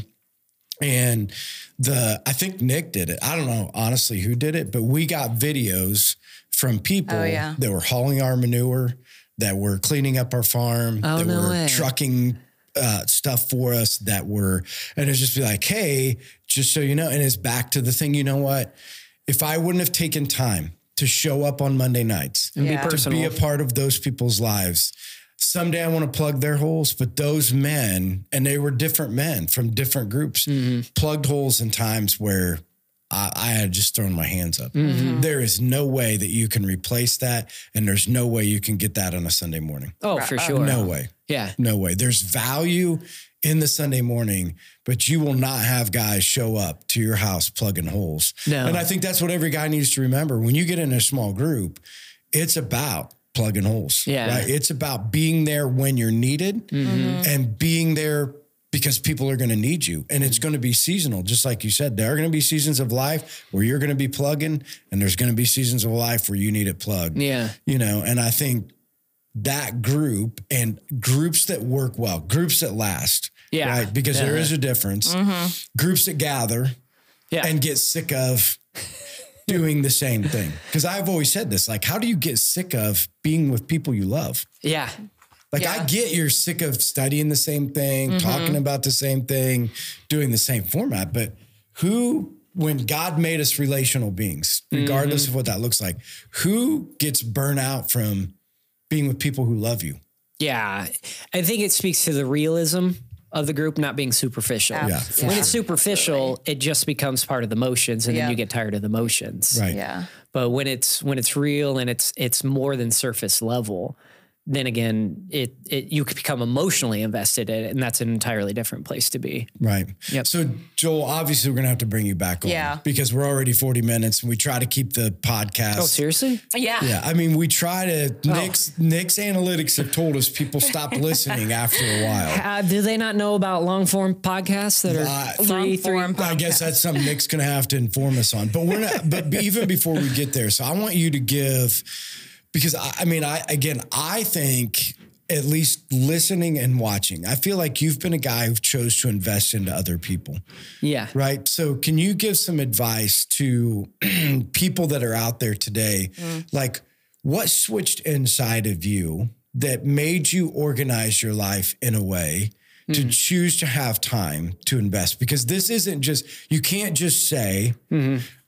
And the, I think Nick did it. I don't know, honestly, who did it, but we got videos from people Oh, yeah. that were hauling our manure, that were cleaning up our farm, Oh, that no were way. trucking uh, stuff for us, that were, and it's just be like, hey, just so you know, and it's back to the thing, you know what? If I wouldn't have taken time to show up on Monday nights, And Yeah. be to personal. be a part of those people's lives, someday I want to plug their holes, but those men, and they were different men from different groups, Mm-hmm. plugged holes in times where I, I had just thrown my hands up. Mm-hmm. There is no way that you can replace that. And there's no way you can get that on a Sunday morning. Oh, for sure. No way. Yeah. No way. There's value in the Sunday morning, but you will not have guys show up to your house plugging holes. No. And I think that's what every guy needs to remember. When you get in a small group, it's about plugging holes. Yeah. Right? It's about being there when you're needed Mm-hmm. and being there because people are going to need you. And it's going to be seasonal. Just like you said, there are going to be seasons of life where you're going to be plugging, and there's going to be seasons of life where you need it plugged. Yeah. You know, and I think that group and groups that work well, groups that last. Yeah. Right. Because Yeah. there is a difference. Groups that gather Yeah. and get sick of doing the same thing. Because I've always said this, like, how do you get sick of being with people you love? Yeah. Like, Yeah. I get you're sick of studying the same thing, talking about the same thing, doing the same format, but who, when God made us relational beings, regardless of what that looks like, who gets burnt out from being with people who love you? Yeah. I think it speaks to the realism of the group not being superficial. Yeah, for When sure. it's superficial, it just becomes part of the motions, and Yeah. then you get tired of the motions. Right. Yeah. But when it's when it's real and it's it's more than surface level, then again, it it you could become emotionally invested in it, and that's an entirely different place to be. Right. Yep. So, Joel, obviously we're going to have to bring you back on Yeah. because we're already forty minutes and we try to keep the podcast. Oh, seriously? Yeah. Yeah. I mean, we try to, Nick's, Nick's analytics have told us people stop listening after a while. Uh, do they not know about long form podcasts that are Uh, three, three? Long-form I guess that's something Nick's going to have to inform us on, but we're not, but even before we get there. So I want you to give, because I, I mean, I, again, I think at least listening and watching, I feel like you've been a guy who chose to invest into other people, Yeah. right? So can you give some advice to people that are out there today? Like, what switched inside of you that made you organize your life in a way to choose to have time to invest? Because this isn't just, you can't just say,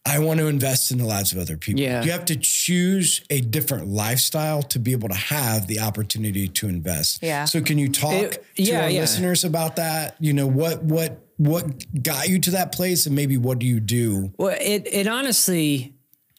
I want to invest in the lives of other people. Yeah. You have to choose a different lifestyle to be able to have the opportunity to invest. Yeah. So can you talk It- to yeah, our yeah. listeners about that? You know, what, what, what got you to that place, and maybe what do you do? Well, it it honestly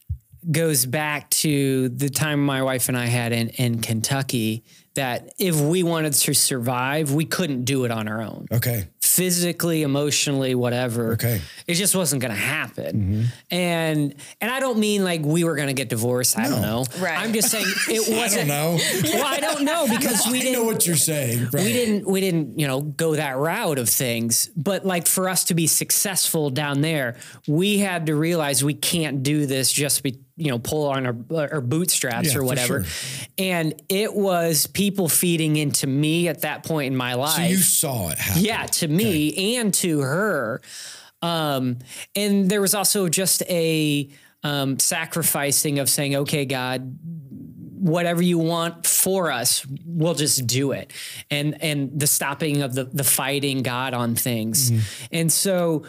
goes back to the time my wife and I had in, in Kentucky, that if we wanted to survive, we couldn't do it on our own. Okay. Physically, emotionally, whatever. Okay. It just wasn't going to happen. And and I don't mean like we were going to get divorced. I don't know. Right. I'm just saying it I wasn't. don't know. Well, I don't know because we I didn't know what you're saying. Right. we didn't we didn't you know go that route of things, but like for us to be successful down there, we had to realize we can't do this just be you know pull on our, our bootstraps Yeah, or for whatever. sure. And it was people feeding into me at that point in my life. So you saw it happen. Yeah, to me and to her. Um, and there was also just a um, sacrificing of saying, okay, God, whatever you want for us, we'll just do it. And and the stopping of the the fighting God on things. And so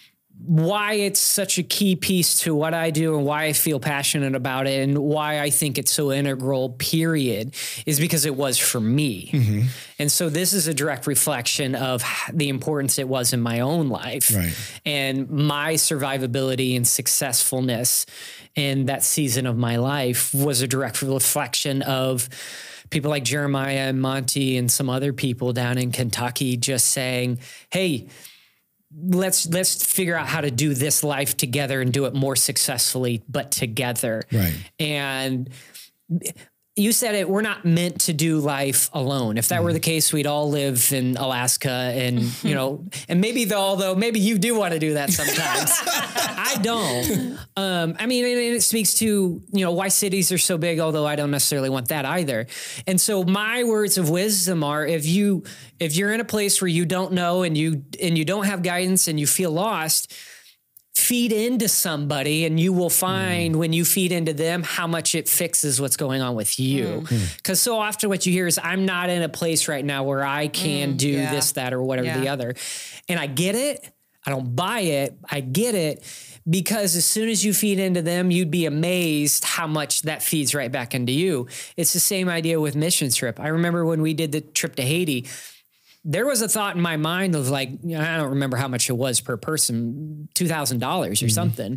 why it's such a key piece to what I do and why I feel passionate about it and why I think it's so integral, period, is because it was for me. Mm-hmm. And so this is a direct reflection of the importance it was in my own life Right. and my survivability and successfulness in that season of my life was a direct reflection of people like Jeremiah and Monty and some other people down in Kentucky just saying, hey, let's let's figure out how to do this life together and do it more successfully, but together. Right. And you said it, we're not meant to do life alone. If that were the case, we'd all live in Alaska and, you know, and maybe though, although maybe you do want to do that sometimes. I don't. Um, I mean, and it speaks to, you know, why cities are so big, although I don't necessarily want that either. And so my words of wisdom are if you, if you're in a place where you don't know and you, and you don't have guidance and you feel lost, feed into somebody and you will find mm. when you feed into them how much it fixes what's going on with you. Because mm. so often what you hear is I'm not in a place right now where I can mm, do yeah. this, that, or whatever yeah. the other. And I get it. I don't buy it. I get it. Because as soon as you feed into them, you'd be amazed how much that feeds right back into you. It's the same idea with mission trip. I remember when we did the trip to Haiti, there was a thought in my mind of like, you know, I don't remember how much it was per person, two thousand dollars or mm-hmm. something.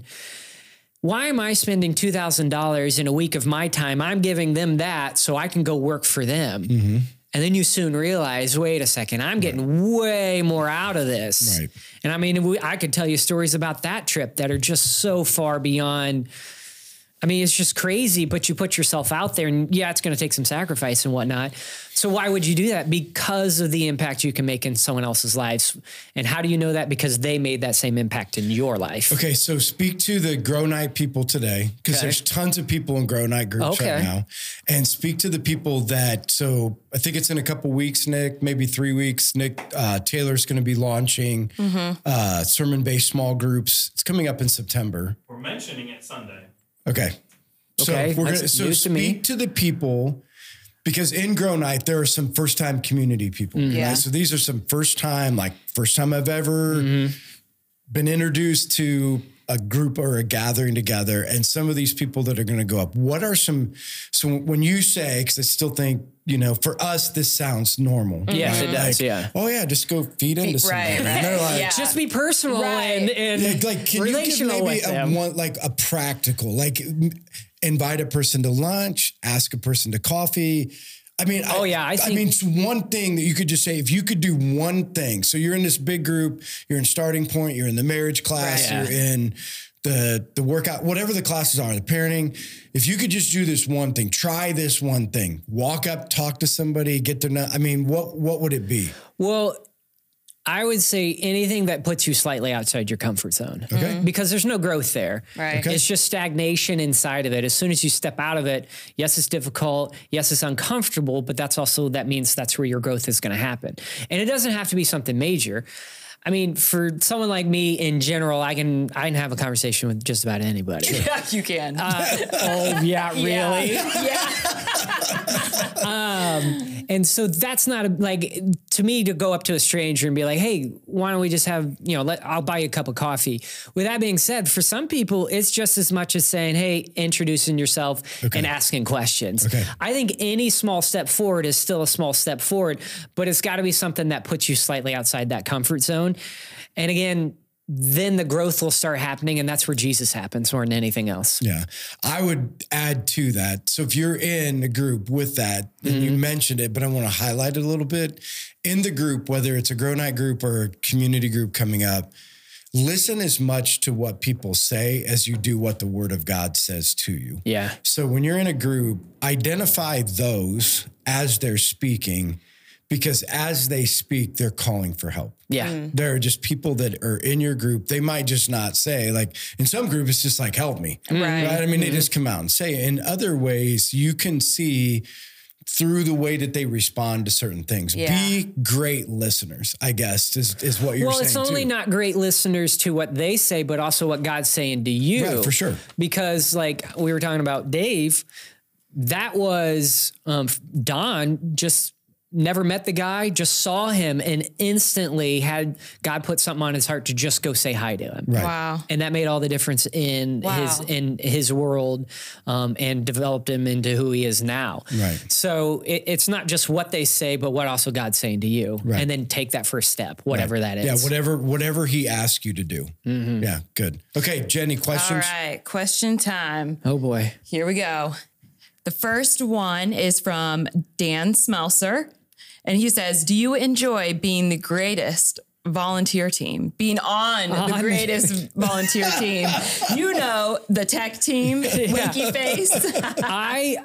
Why am I spending two thousand dollars in a week of my time? I'm giving them that so I can go work for them. Mm-hmm. And then you soon realize, wait a second, I'm getting right. way more out of this. Right. And I mean, we, I could tell you stories about that trip that are just so far beyond. I mean, it's just crazy, but you put yourself out there and yeah, it's going to take some sacrifice and whatnot. So why would you do that? Because of the impact you can make in someone else's lives. And how do you know that? Because they made that same impact in your life. Okay. So speak to the Grow Night people today, because okay. there's tons of people in Grow Night groups okay. right now, and speak to the people that, so I think it's in a couple weeks, Nick, maybe three weeks, Nick, uh, Taylor's going to be launching mm-hmm. uh, sermon-based small groups. It's coming up in September. We're mentioning it Sunday. Okay. So okay, we're gonna so speak to, to the people, because in Grow Night, there are some first time community people. Mm-hmm. Yeah. Right? So these are some first time, like first time I've ever mm-hmm. been introduced to a group or a gathering together. And some of these people that are going to go up, what are some, so when you say, because I still think, you know, for us, this sounds normal. Yes, right? it does. Like, yeah. oh yeah. Just go feed into somebody. Right, right. And they're like, yeah. just be personal right. and, and yeah, like, can relational you give maybe with a them. one, like a practical, like invite a person to lunch, ask a person to coffee. I mean, oh I, yeah, I, think, I mean, it's one thing that you could just say, if you could do one thing. So you're in this big group, you're in Starting Point, you're in the marriage class, right, you're yeah. in the the workout, whatever the classes are, the parenting. If you could just do this one thing, try this one thing, walk up, talk to somebody, get to know. I mean, what what would it be? Well, I would say anything that puts you slightly outside your comfort zone. Okay. Mm-hmm. Because there's no growth there. Right. Okay. It's just stagnation inside of it. As soon as you step out of it, yes, it's difficult. Yes, it's uncomfortable, but that's also, that means that's where your growth is going to happen. And it doesn't have to be something major. I mean, for someone like me in general, I can I can have a conversation with just about anybody. Yeah, you can. Uh, oh, yeah, really? Yeah. yeah. Um, and so that's not a, like, to me, to go up to a stranger and be like, hey, why don't we just have, you know, let, I'll buy you a cup of coffee. With that being said, for some people, it's just as much as saying, hey, introducing yourself Okay. and asking questions. Okay. I think any small step forward is still a small step forward, but it's got to be something that puts you slightly outside that comfort zone. And again, then the growth will start happening, and that's where Jesus happens more than anything else. Yeah. I would add to that. So if you're in a group with that, and Mm-hmm. you mentioned it, but I want to highlight it a little bit. In the group, whether it's a Grow Night group or a community group coming up, listen as much to what people say as you do what the word of God says to you. Yeah. So when you're in a group, identify those as they're speaking, because as they speak, they're calling for help. Yeah. There are just people that are in your group. They might just not say, like in some groups, it's just like, help me. Right. I mean, they just come out and say it. In other ways, you can see through the way that they respond to certain things. Yeah. Be great listeners, I guess, is, is what you're Well, saying. it's only too. not great listeners to what they say, but also what God's saying to you. Right, for sure. Because like we were talking about Dave, that was um, Don just never met the guy, just saw him and instantly had God put something on his heart to just go say hi to him. Right. Wow. And that made all the difference in Wow. his in his world, um, and developed him into who he is now. Right. So it, it's not just what they say, but what also God's saying to you, Right. and then take that first step, whatever that is. Yeah, whatever whatever he asks you to do. Yeah, good. Okay, Jenny, All questions? right. Question time. Oh boy. Here we go. The first one is from Dan Smelser. And he says, do you enjoy being the greatest volunteer team, being on the On- greatest volunteer team? You know, the tech team, Winky Face. I,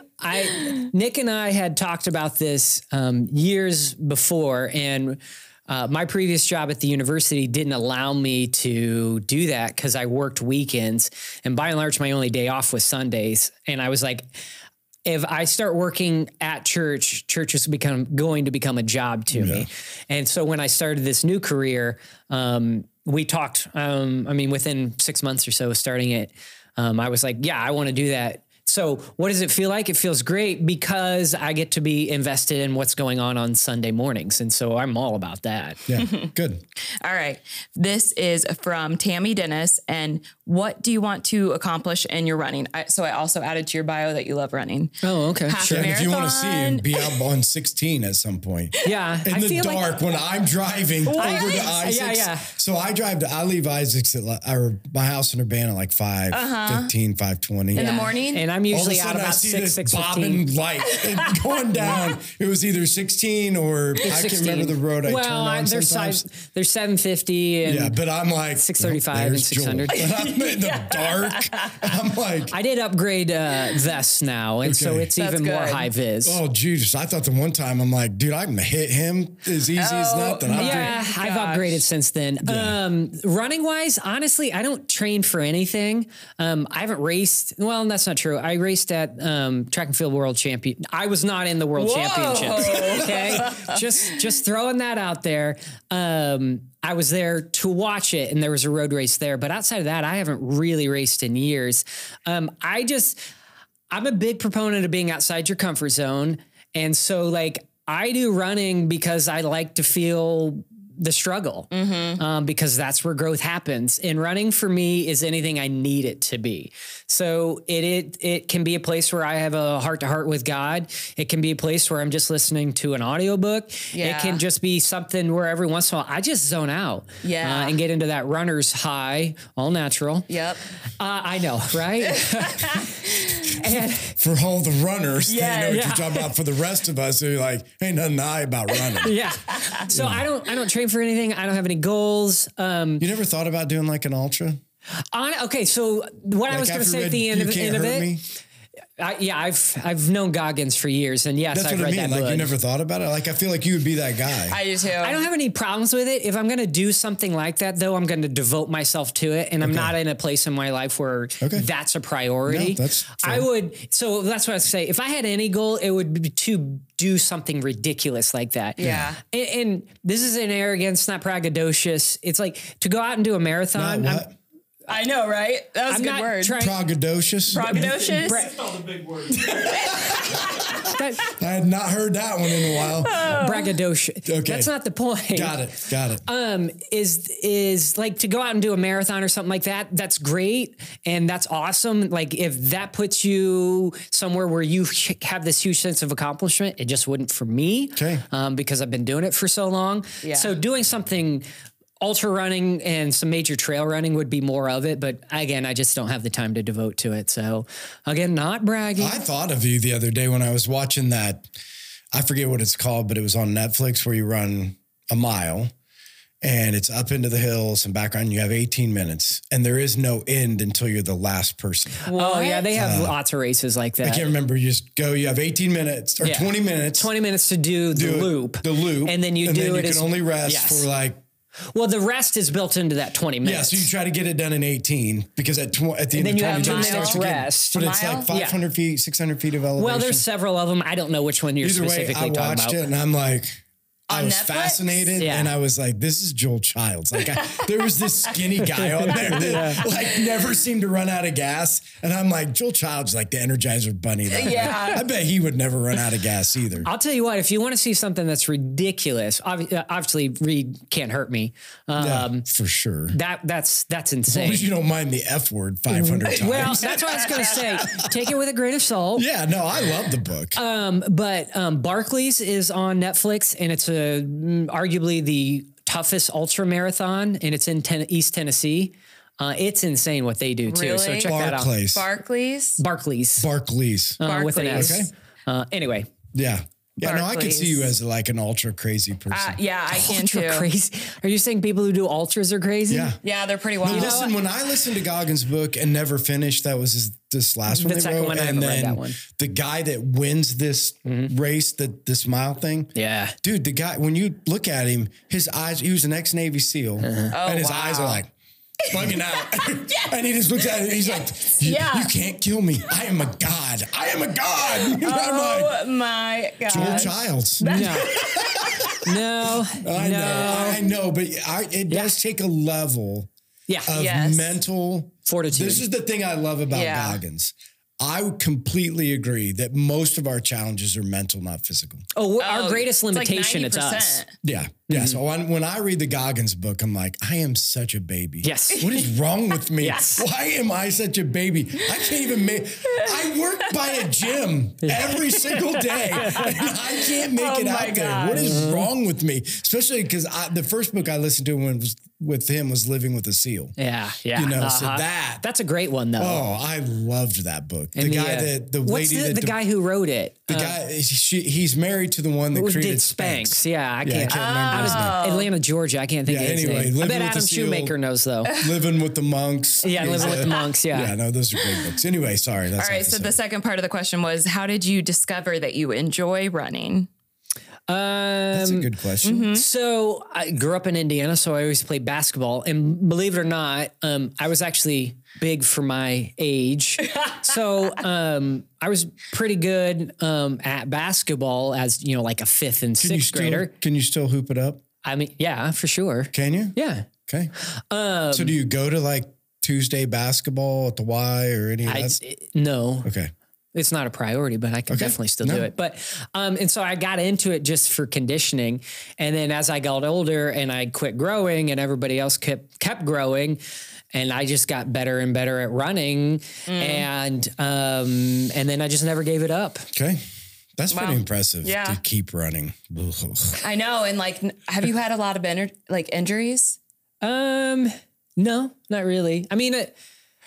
I, Nick and I had talked about this um, years before, and uh, my previous job at the university didn't allow me to do that because I worked weekends, and by and large, my only day off was Sundays. And I was like, if I start working at church, church is become going to become a job to me. And so when I started this new career, um, we talked, um, I mean, within six months or so of starting it, um, I was like, yeah, I want to do that. So what does it feel like? It feels great because I get to be invested in what's going on on Sunday mornings. And so I'm all about that. Yeah, good. All right. This is from Tammy Dennis. And what do you want to accomplish in your running? I, so I also added to your bio that you love running. Oh, okay. Half Sure. And if you want to see him, marathon. be out on sixteen at some point. Yeah. In I the feel dark like, when I'm driving over to I six. Yeah, yeah. So I drive to, I leave Isaacs at, li- or my house in Urbana like five fifteen, five twenty. In the morning? and I'm All of a usually out sudden I about see six, this six fifteen. bobbing light and going down. It was either sixteen or I can't remember the road I well, turned on there's sometimes. side, there's seven fifty and Yeah, but I'm like six thirty-five and there's six hundred. Joel. I'm in the dark. I'm like, I did upgrade uh, vests now, and so Okay. it's That's even more good. high vis. oh Jesus! I thought the one time I'm like, dude, I can hit him as easy as Oh, nothing. I'm yeah, gosh. I've upgraded since then. Um, running wise, honestly, I don't train for anything. Um, I haven't raced. Well, that's not true. I raced at um, track and field world champion. I was not in the world Whoa. championships. Okay, just just throwing that out there. Um, I was there to watch it, and there was a road race there. But outside of that, I haven't really raced in years. Um, I just, I'm a big proponent of being outside your comfort zone, and so like I do running because I like to feel the struggle, um, because that's where growth happens. And running for me is anything I need it to be. So it, it, it can be a place where I have a heart to heart with God. It can be a place where I'm just listening to an audiobook. Yeah. It can just be something where every once in a while I just zone out, Yeah. uh, and get into that runner's high, all natural. Yep. Uh, I know, right? and for all the runners. Yeah, they know what yeah. you're talking about. For the rest of us, they're like, ain't nothing high about running. yeah, so I don't, I don't train for anything. I don't have any goals. Um, You never thought about doing like an ultra? on, okay. So what I Like was going to after say read at the end You of, Can't end of Hurt it. Me? I, yeah, I've, I've known Goggins for years, and yes, That's I've what I read mean. that Like book. you never thought about it. Like I feel like you would be that guy. I do too. I don't have any problems with it. If I'm going to do something like that, though, I'm going to devote myself to it. And I'm not in a place in my life where Okay. that's a priority. No, that's fair. I would, so that's what I say. If I had any goal, it would be to do something ridiculous like that. Yeah. And, and this is an arrogance, not braggadocious. It's like to go out and do a marathon. Not I'm- what? I know, right? That was I'm a good not word. trying- Braggadocious. Braggadocious. That's all the big words. that, I had not heard that one in a while. braggadocious. Okay. That's not the point. Got it. Got it. Um, is is like to go out and do a marathon or something like that. That's great and that's awesome. Like if that puts you somewhere where you have this huge sense of accomplishment, it just wouldn't for me. Okay. Um, because I've been doing it for so long. Yeah. So doing something ultra running and some major trail running would be more of it. But again, I just don't have the time to devote to it. So again, not bragging. I thought of you the other day when I was watching that. I forget what it's called, but it was on Netflix where you run a mile and it's up into the hills and back on. You have eighteen minutes and there is no end until you're the last person. Oh yeah, they have lots of races like that. I can't remember. You just go, you have eighteen minutes or Yeah. twenty minutes. twenty minutes to do the do it- loop. The loop. And then you and do then it you as- can only rest yes. for like, Well, the rest is built into that twenty yeah, minutes. so you try to get it done in eighteen because at, tw- at the And end then of you have twenty, a it starts mile to get- rest. But it's Mile? like five hundred feet, six hundred feet of elevation. Well, there's several of them. I don't know which one you're Either way, specifically I talking watched about. it and I'm like, I On was Netflix? fascinated Yeah. and I was like, this is Joel Childs. Like I, there was this skinny guy on there that like never seemed to run out of gas. And I'm like, Joel Childs is like the Energizer Bunny. That Yeah. I bet he would never run out of gas either. I'll tell you what, if you want to see something that's ridiculous, obvi- uh, obviously Reed can't hurt me. Um, Yeah, for sure. That that's that's As long insane. as you don't mind the F word five hundred times. Well, that's what I was going to say. Take it with a grain of salt. yeah, no, I love the book. Um, but um, Barclays is on Netflix, and it's a mm, arguably the toughest ultra marathon, and it's in ten- East Tennessee. Uh, it's insane what they do too. So Really? check that out. Barclays. Barclays. Barclays Barclays. uh, with an Barclays. S. Uh, anyway, yeah. Yeah, no, I could see you Barclays. as like an ultra crazy person. Uh, yeah, I can ultra too. crazy. Are you saying people who do ultras are crazy? yeah. Yeah, they're pretty No, wild. listen, when I listened to Goggins' book and never finished, that was his, this last one The they second wrote. one, I and haven't read then that one. the guy that wins this race, the, this mile thing. Yeah. Dude, the guy, when you look at him, his eyes, he was an ex-Navy SEAL. and his wow. eyes are like, bugging out. And he just looks at it and he's like, you, Yeah. you can't kill me. I am a god. I am a god. I'm like, Oh my god. Joel Childs. No. no. I no. know, I know, but I, it does take a level Yeah. of Yes. mental Fortitude. This is the thing I love about Yeah. Goggins. I would completely agree that most of our challenges are mental, not physical. Oh, Oh, our greatest it's like limitation, it's ninety us. percent. Yeah. Yeah. Mm-hmm. So when, when I read the Goggins book, I'm like, I am such a baby. Yes. What is wrong with me? Yes. Why am I such a baby? I can't even make, I work by a gym every single day and I can't make Oh it my out there. God. What is wrong with me? Especially because the first book I listened to when was with him was Living with a SEAL. Yeah. Yeah. You know, so Uh-huh. that- That's a great one, though. Oh, I loved that book. The And guy uh, that, the what's lady the, that the guy who wrote it? The Uh, guy, she, he's married to the one that who created did Spanx? Spanx. Yeah, I Yeah, I can't. can't remember his name. Atlanta, Georgia. I can't think Yeah, of his anyway, name. I Living bet with Adam the Seal. Shoemaker knows though. Living with the Monks. Yeah, is Living with a- the Monks. Yeah. Yeah, no, those are great books. Anyway, sorry. That's All right. not So the the same. second part of the question was, how did you discover that you enjoy running? That's a Um, good question. So I grew up in Indiana, so I always played basketball. And believe it or not, um, I was actually big for my age. so um, I was pretty good um, at basketball as, you know, like a fifth and Can you sixth still, grader. Can you still hoop it up? I mean, yeah, for sure. Can you? Yeah. Okay. Um, so do you go to like Tuesday basketball at the Y or any of I, that? no, Okay. it's not a priority, but I can Okay. definitely still No. do it. But, um, and so I got into it just for conditioning. And then as I got older and I quit growing and everybody else kept, kept growing, and I just got better and better at running. And, um, and then I just never gave it up. Okay. That's Wow. pretty impressive Yeah. to keep running. Ugh. I know. And like, n- have you had a lot of ener- like injuries? Um, no, not really. I mean, it,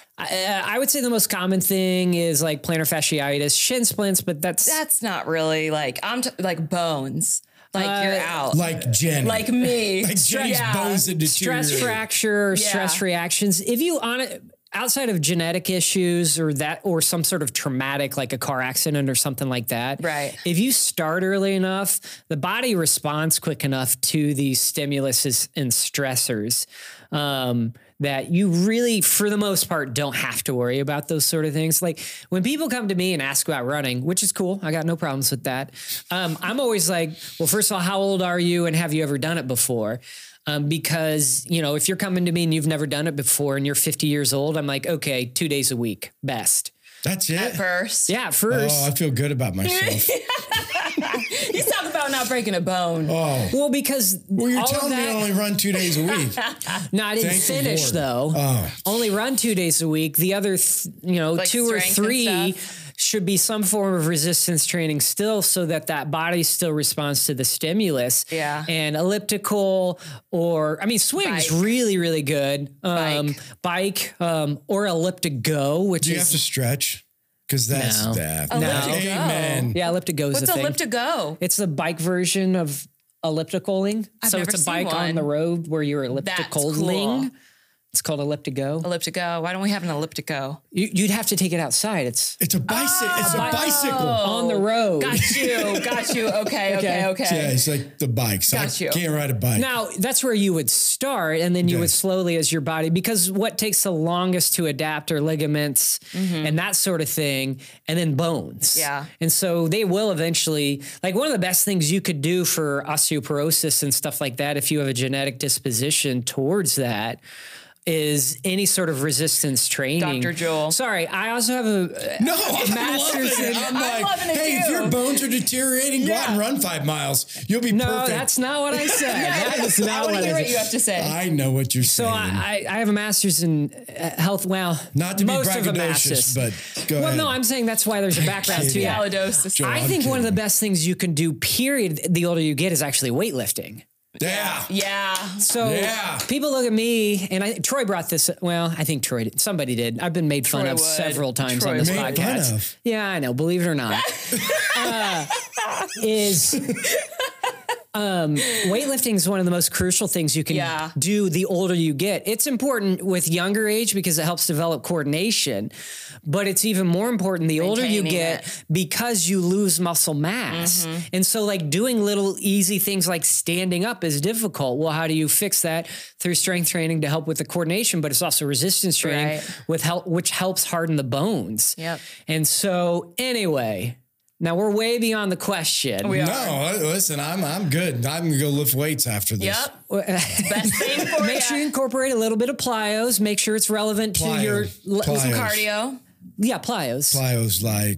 I, I would say the most common thing is like plantar fasciitis, shin splints, but that's, That's not really like, I'm t- like bones. Like you're Uh, out. Like Jenny. Like me. Like Jenny's Yeah. bones that stress deteriorate. fracture, Yeah. stress reactions. If you on it outside of genetic issues or that, or some sort of traumatic, like a car accident or something like that. Right. If you start early enough, the body responds quick enough to these stimuluses and stressors. Um, that you really, for the most part, don't have to worry about those sort of things. Like when people come to me and ask about running, which is cool, I got no problems with that. Um, I'm always like, well, first of all, how old are you and have you ever done it before? Um, because, you know, if you're coming to me and you've never done it before and you're fifty years old, I'm like, okay, two days a week, best. That's it. At first. Yeah, at first. Oh, I feel good about myself. He's talking about not breaking a bone. Oh. Well, because Well, you're all of telling me that, I only run two days a week. no, I didn't Thank the finish Lord. though. Oh. Only run two days a week. The other, th- you know, Like two or strength and three stuff? should be some form of resistance training still, so that that body still responds to the stimulus. Yeah. And elliptical, or I mean, swimming's Bike. really, really good. Um, bike, um, or elliptic go, which Do you is have to stretch? Because that's No. that. No. Amen. yeah, elliptic go is What's the thing. elliptigo? It's the bike version of ellipticaling. I've so never it's a seen bike on one. the road where you're That's ellipticaling. cool. It's called elliptigo. Elliptigo. Why don't we have an elliptico? You, you'd have to take it outside. It's It's a bicycle. it's a bi- bicycle. on the road. Got you. Got you. Okay. Okay. Okay. Yeah, it's like the bikes. Got I you. can't ride a bike. Now, that's where you would start, and then you Okay. would slowly as your body, because what takes the longest to adapt are ligaments and that sort of thing, and then bones. Yeah. And so they will eventually, like one of the best things you could do for osteoporosis and stuff like that, if you have a genetic disposition towards that, is any sort of resistance training. Doctor Joel. Sorry, I also have a No, I'm Masters loving it. in- I'm I'm like, loving it hey, if too. your bones are deteriorating, go out and run five miles. You'll be no, perfect. that's not what I said. That is I not want what to hear I what said. you have to say. I know what you're So saying. I, I I have a master's in uh, health. Well, Not to be most of a braggadocious, master's. but go well, ahead. no, I'm saying that's why there's a background to that. Halitosis. Joel, I I'm think one of the kidding. best things you can do, period, the older you get, is actually weightlifting. Yeah. Yeah. So Yeah. people look at me, and I, Troy brought this. Well, I think Troy did. Somebody did. I've been made fun Troy of would. several times Troy on this would. Made fun podcast. of. Yeah, I know. Believe it or not, uh, is um, weightlifting is one of the most crucial things you can Yeah. do the older you get. It's important with younger age because it helps develop coordination, but it's even more important the older you Maintaining get it. because you lose muscle mass. Mm-hmm. And so like doing little easy things like standing up is difficult. Well, how do you fix that? Through strength training to help with the coordination, but it's also resistance training Right. with help, which helps harden the bones. Yep. And so anyway, now we're way beyond the question. We are. No, listen, I'm I'm good. I'm gonna go lift weights after this. Yep. Best thing for Make you. sure you incorporate a little bit of plyos. Make sure it's relevant to Plyo. your Plyo. Some cardio. yeah plyos. Plyo's like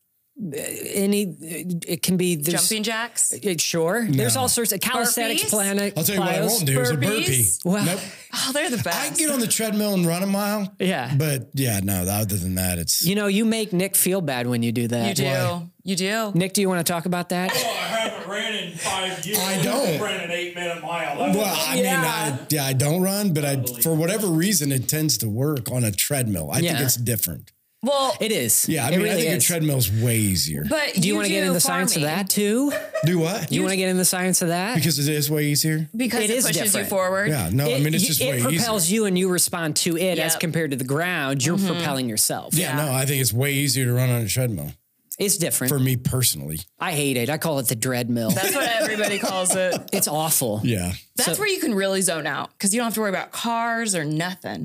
Any it can be there's, Jumping jacks. It, sure, there's all sorts of calisthenics. Burpees? Planet. I'll tell you what I plyos. won't do is a burpee. Burpees? Well, Nope. Oh, they're the I best. can get on the treadmill and run a mile. Yeah. But yeah, no, other than that, it's You know, you make Nick feel bad when you do that. You do. Why? You do. Nick, do you want to talk about that? Oh, I haven't ran in five years. I don't. I ran an eight minute mile. That's well, I Yeah. mean, I, yeah, I don't run, but I, for whatever reason, it tends to work on a treadmill. I think Yeah. it's different. Well, It is. Yeah, I it mean, really I think is. a treadmill's way easier. but do you, want to get into the science of farming that too? Do what? You want to get into the science of that? because it is way easier. because It it, is pushes different. you forward. Yeah, no, I mean it's it, just it way propels easier. you and you respond to it as Yep. compared to the ground. You're propelling yourself. Yeah, no, I think it's way easier to run on a treadmill It's different. for me personally. I hate it. I call it the dread mill. That's what everybody calls it. It's awful. Yeah, That's where you can really zone out because you don't have to worry about cars or nothing.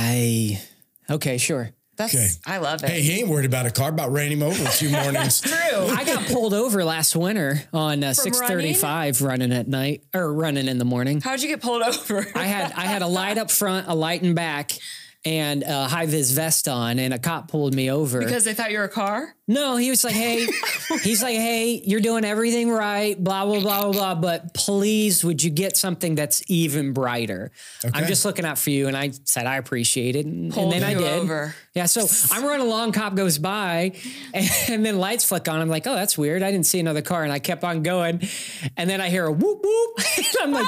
I okay, sure. That's Okay. I love it. hey, he ain't worried about a car. About ran him over a few mornings. True. I got pulled over last winter on uh, six thirty-five running at night or running in the morning. How'd you get pulled over? I had I had a light up front, a light in back, and a high vis vest on, and a cop pulled me over. because they thought you were a car. No, he was like, hey, he's like, hey, you're doing everything right, blah, blah, blah, blah, blah. But please, would you get something that's even brighter? I'm Okay. just looking out for you. And I said, I appreciate it. And, and Pulled then I you did. over. Yeah. So I'm running along, cop goes by, and, and then lights flick on. I'm like, oh, that's weird. I didn't see another car. And I kept on going. And then I hear a whoop, whoop. And I'm like,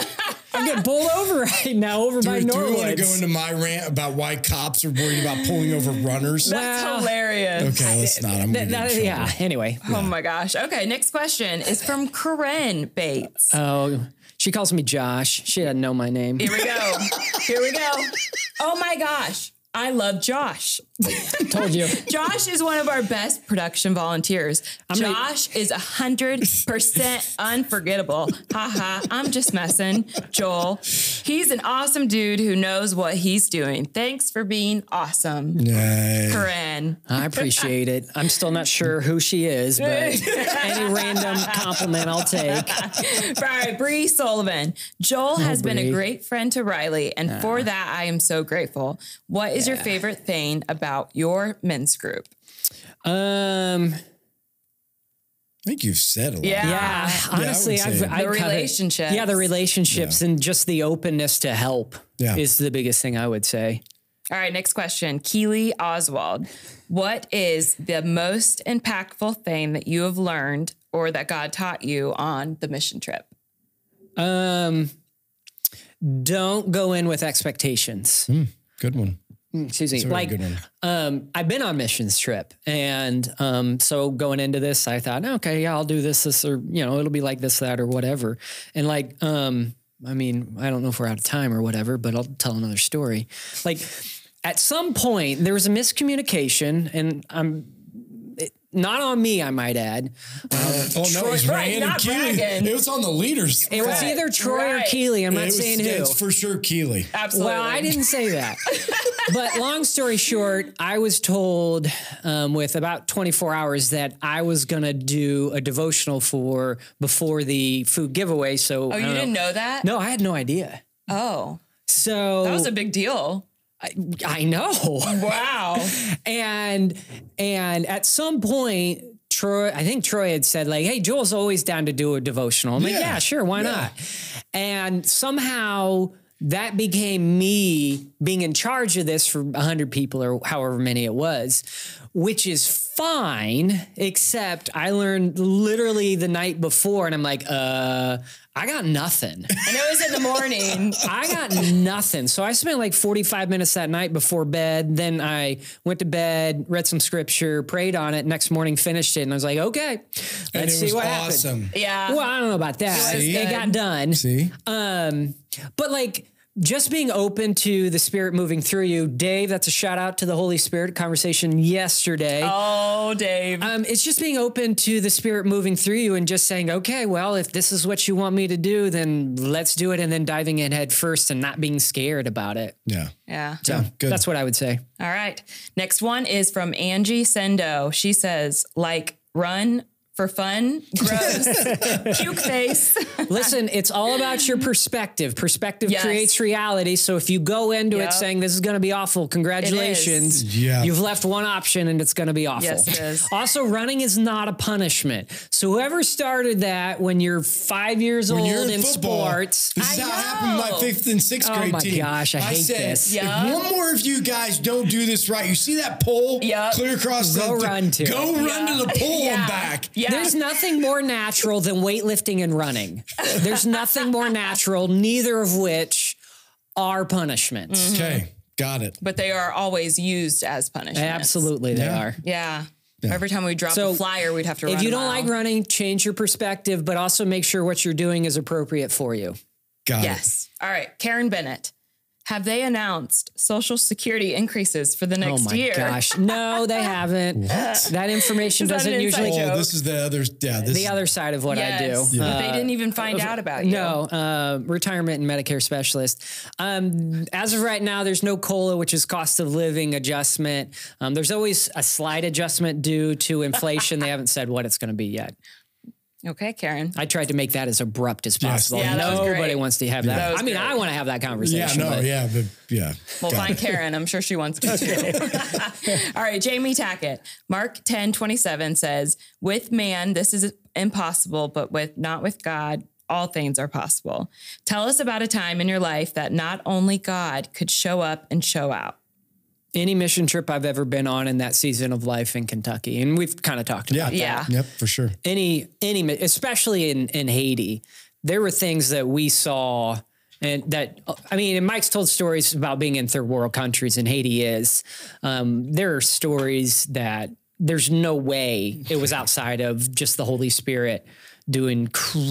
I'm getting pulled over right now over by Do, do we want to Norwoods. go into my rant about why cops are worried about pulling over runners? That's Well, hilarious. Okay, let's not. I'm gonna That- get in that- trouble. yeah. Anyway. Oh my gosh. Okay, next question is from Corinne Bates. Oh, she calls me Josh. She doesn't know my name. Here we go. Here we go. Oh my gosh. I love Josh. Told you. Josh is one of our best production volunteers. gonna- Josh is a hundred percent unforgettable. Haha, I'm just messing. Joel. He's an awesome dude who knows what he's doing. Thanks for being awesome, Yeah. Corinne. I appreciate it. I'm still not sure who she is, but any random compliment I'll take. All right, Bree Sullivan. Joel has been a Bree. great friend to Riley, and for that, I am so grateful. What is your favorite thing about your men's group? Um, I think you've said a lot. Yeah. yeah, honestly, I would I've, say- I The kinda- relationships. Yeah, the relationships Yeah. and just the openness to help Yeah. is the biggest thing I would say. All right, next question. Keely Oswald. What is the most impactful thing that you have learned or that God taught you on the mission trip? Um, don't go in with expectations. Good one. Excuse me. It's a very Like, good one. um, I've been on missions trip, and um, so going into this, I thought, okay, yeah, I'll do this, this, or you know, it'll be like this, that, or whatever. And like, um, I mean, I don't know if we're out of time or whatever, but I'll tell another story. Like, at some point, there was a miscommunication, and I'm it, not on me, I might add. oh no, it was right, Rand and not Keely. bragging. It was on the leaders. It was Right, either Troy right. or Keely. I'm It not was- saying who. It's for sure Keely. Absolutely. Well, I didn't say that. But long story short, I was told um, with about twenty-four hours that I was going to do a devotional for before the food giveaway. So Oh, you didn't know that? No, I had no idea. Oh, So that was a big deal. I, I know. Wow. and and at some point, Troy, I think Troy had said like, "Hey, Joel's always down to do a devotional." I'm like, Yeah. "Yeah, sure, why Yeah. not?" And somehow that became me being in charge of this for a hundred people or however many it was, which is fine. Except I learned literally the night before, and I'm like, "Uh." I got nothing. And it was in the morning. I got nothing. So I spent like forty-five minutes that night before bed. Then I went to bed, read some scripture, prayed on it. Next morning, finished it. And I was like, okay, let's And it see was what awesome. happens. Yeah. Well, I don't know about that. See? It got done. See? Um, but like, just being open to the Spirit moving through you. Dave, that's a shout out to the Holy Spirit conversation yesterday. Oh, Dave. Um, it's just being open to the Spirit moving through you and just saying, okay, well, if this is what you want me to do, then let's do it. And then diving in head first and not being scared about it. Yeah. yeah. So good. that's what I would say. All right. Next one is from Angie Sendo. She says, like, run for fun, gross, puke face. Listen, it's all about your perspective. Perspective Yes. creates reality. So if you go into Yep. it saying this is going to be awful, congratulations. Yeah. You've left one option and it's going to be awful. Yes, it is. Also, running is not a punishment. So whoever started that when you're five years When old you're in, in football, sports, this is I how it happened with know. my fifth and sixth Oh grade my team. gosh, I hate said, this. Yeah. If one more of you guys don't do this right, you see that pole Yep. clear across Go the run to go it. run to the pole Yeah. and back. Yeah. there's nothing more natural than weightlifting and running. There's nothing more natural, neither of which are punishments. Okay, got it. But they are always used as punishment. Absolutely, they Yeah. are. Yeah. Every time we drop So, a flyer, we'd have to run If you a don't mile. like running, change your perspective, but also make sure what you're doing is appropriate for you. Got Yes. All right. Karen Bennett. Have they announced Social Security increases for the next oh my year? gosh. No, they haven't. That information Is that doesn't an usually inside it. joke? Oh, this is the other. Yeah, this the is, other side of what Yes. I do. But Uh, they didn't even find out about you. No, uh, retirement and Medicare specialist. Um, as of right now, there's no COLA, which is cost of living adjustment. Um, there's always a slight adjustment due to inflation. They haven't said what it's going to be yet. Okay, Karen. I tried to make that as abrupt as possible. Yeah, that was Nobody great. wants to have that. That was I mean, great. I want to have that yeah, conversation. no, but- yeah, but yeah. We'll got find it. Karen. I'm sure she wants to too. All right, Jamie Tackett. Mark ten twenty-seven says, with man, this is impossible, but with not with God, all things are possible. Tell us about a time in your life that not only God could show up and show out. Any mission trip I've ever been on in that season of life in Kentucky, and we've kind of talked Yeah, about that. Yeah. Yep, for sure. Any, any, especially in, in Haiti, there were things that we saw and that, I mean, and Mike's told stories about being in third world countries, and Haiti is. Um, there are stories that there's no way it was outside of just the Holy Spirit doing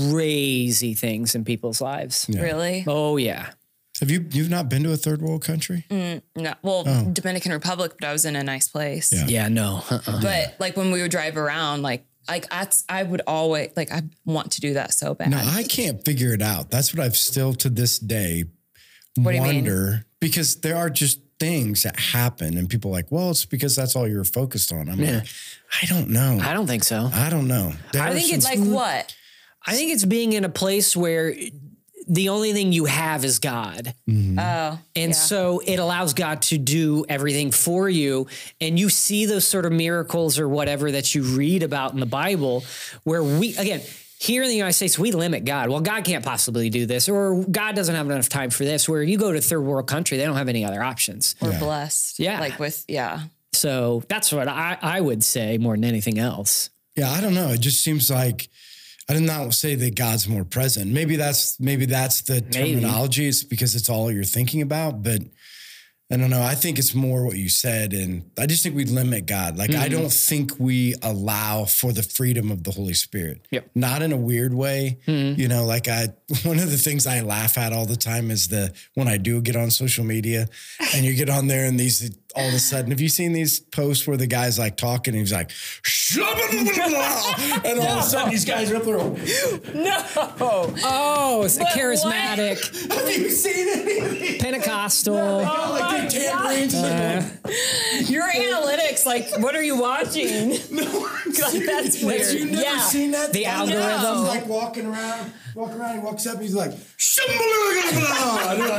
crazy things in people's lives. Really? Oh, yeah. Have you you've not been to a third world country? No. Well, Dominican Republic, but I was in a nice place. Yeah. Yeah, no. Uh-uh. But like when we would drive around, like, like that's, I would always, like, I want to do that so bad. No, I can't figure it out. That's what I've still to this day. What do you mean? wonder, because there are just things that happen and people are like, well, it's because that's all you're focused on. I'm Yeah. like, I don't know. I don't think so. I don't know. There I are think some- it's Like what? I think it's being in a place where the only thing you have is God. Mm-hmm. Oh, And yeah. so it allows God to do everything for you. And you see those sort of miracles or whatever that you read about in the Bible, where we, again, here in the United States, we limit God. Well, God can't possibly do this, or God doesn't have enough time for this. Where you go to third world country, they don't have any other options. We're blessed. Yeah. Like with, yeah. So that's what I, I would say more than anything else. Yeah, I don't know. It just seems like I did not say that God's more present. Maybe that's maybe that's the Maybe. terminology. It's because it's all you're thinking about. But I don't know. I think it's more what you said, and I just think we limit God. Like Mm-hmm. I don't think we allow for the freedom of the Holy Spirit. Yep. Not in a weird way. Mm-hmm. You know, like I one of the things I laugh at all the time is the when I do get on social media, and you get on there and these all of a sudden, have you seen these posts where the guy's like talking and he's like, "Shabba-dabba-dabba-dabba," and all of a sudden these guys are up there. No. Oh, it's a But charismatic, Have you seen any of these? Pentecostal. Oh, like they tambourines. Your analytics, like, what are you watching? Like, that's weird. You've never yeah. seen that? The That algorithm. guy's just like walking around, walking around. He walks up. And he's like, "Shambhala-gala-gala." And you're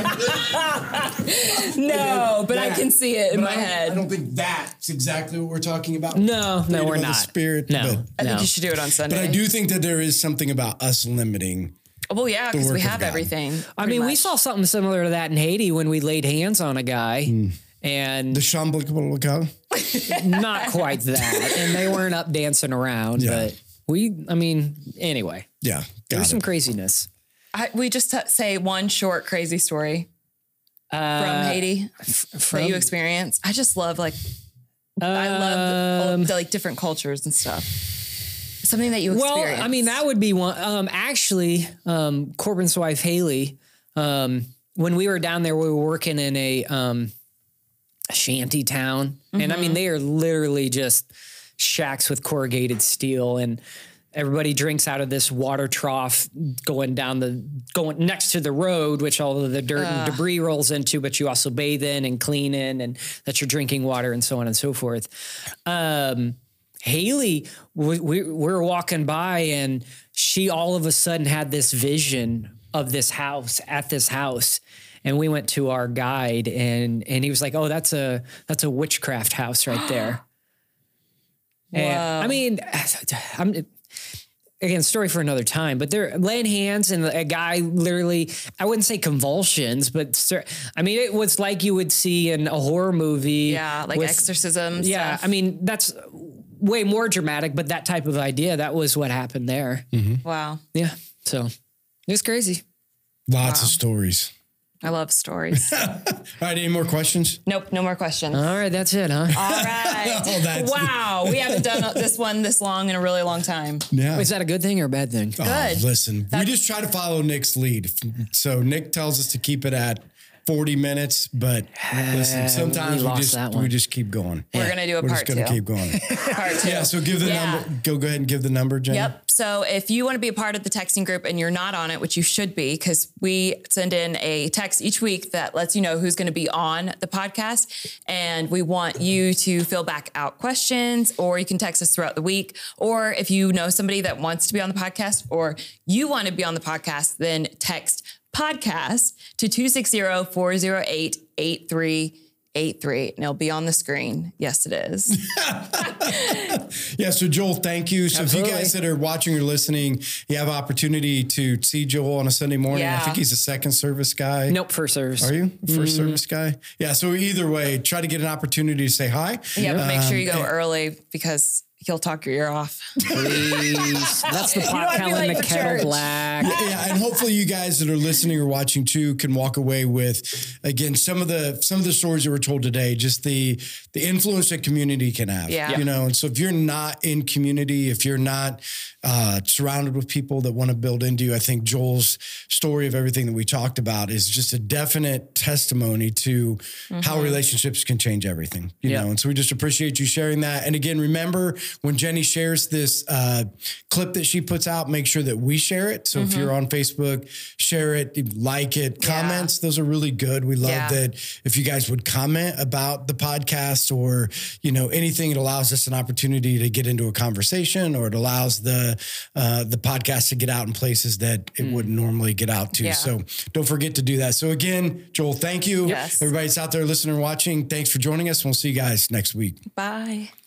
like, No, but I that. can see it in But my I don't- head. I don't think that's exactly what we're talking about. No, no, Freedom we're of the not. Spirit. No, But, I no. think you should do it on Sunday. but I do think that there is something about us limiting. Well, yeah, because work we of have God. everything. I pretty mean, we much. saw something similar to that in Haiti when we laid hands on a guy, and The Shambhala-gala. not quite that. And they weren't up dancing around, Yeah. but we, I mean, anyway, Yeah, there's got some it. craziness. I, we just t- say one short crazy story from Haiti From, that you experience. I just love like I love Um, the, the, like different cultures and stuff. Something that you well, experience. I mean, that would be one. Um, actually, um, Corbin's wife, Haley, um, when we were down there, we were working in a, um, a shanty town. And I mean, they are literally just shacks with corrugated steel, and everybody drinks out of this water trough going down the, going next to the road, which all of the dirt and debris rolls into, but you also bathe in and clean in, and that's your drinking water and so on and so forth. Um, Haley, we, we, we were walking by, and she all of a sudden had this vision of this house at this house. And we went to our guide, and, and he was like, oh, that's a, that's a witchcraft house right there. And I mean, I'm, again, story for another time, but they're laying hands, and a guy literally, I wouldn't say convulsions, but sir, I mean, it was like you would see in a horror movie. yeah, like with- exorcism. Yeah. stuff. I mean, that's way more dramatic, but that type of idea, that was what happened there. wow, Yeah. So it was crazy. Lots of stories. I love stories. All right, any more questions? Nope, no more questions. All right. That's it, huh? All right. Oh, that's- wow, we haven't done this one this long in a really long time. Yeah. Is that a good thing or a bad thing? Oh, Good. listen, we just try to follow Nick's lead. So Nick tells us to keep it at forty minutes, but listen, sometimes we we, lost just that we one. just keep going. We're gonna do a We're part just gonna two. keep going. Part two. Yeah, so give the Yeah. number. Go go ahead and give the number, Jenny. Yep. So if you want to be a part of the texting group and you're not on it, which you should be, because we send in a text each week that lets you know who's going to be on the podcast. And we want you to fill back out questions, or you can text us throughout the week. Or if you know somebody that wants to be on the podcast, or you want to be on the podcast, then text podcast to two six zero, four zero eight, eight three eight three. And it'll be on the screen. Yes, it is. Yeah, so Joel, thank you. So Absolutely. if you guys that are watching or listening, you have opportunity to see Joel on a Sunday morning. I Yeah. think he's a second service guy. Nope. First service. Are you a 1st service guy? Yeah. So either way, try to get an opportunity to say hi. Yeah, but make sure you go Um, early because he'll talk your ear off. Please. That's the pot wanna be calling late the for kettle church. black. Yeah, and hopefully you guys that are listening or watching too can walk away with, again, some of the some of the stories that were told today, just the the influence that community can have. Yeah. You know, and so if you're not in community, if you're not uh, surrounded with people that want to build into you, I think Joel's story of everything that we talked about is just a definite testimony to how relationships can change everything. You Yeah. know, and so we just appreciate you sharing that. And again, remember when Jenny shares this uh, clip that she puts out, make sure that we share it. So mm-hmm. if you're on Facebook, share it, like it, comments. Yeah. Those are really good. We love yeah. that if you guys would comment about the podcast or, you know, anything, it allows us an opportunity to get into a conversation, or it allows the, uh, the podcast to get out in places that it mm. wouldn't normally get out to. Yeah. So don't forget to do that. So again, Joel, thank you. Yes. Everybody's out there listening and watching. Thanks for joining us. We'll see you guys next week. Bye.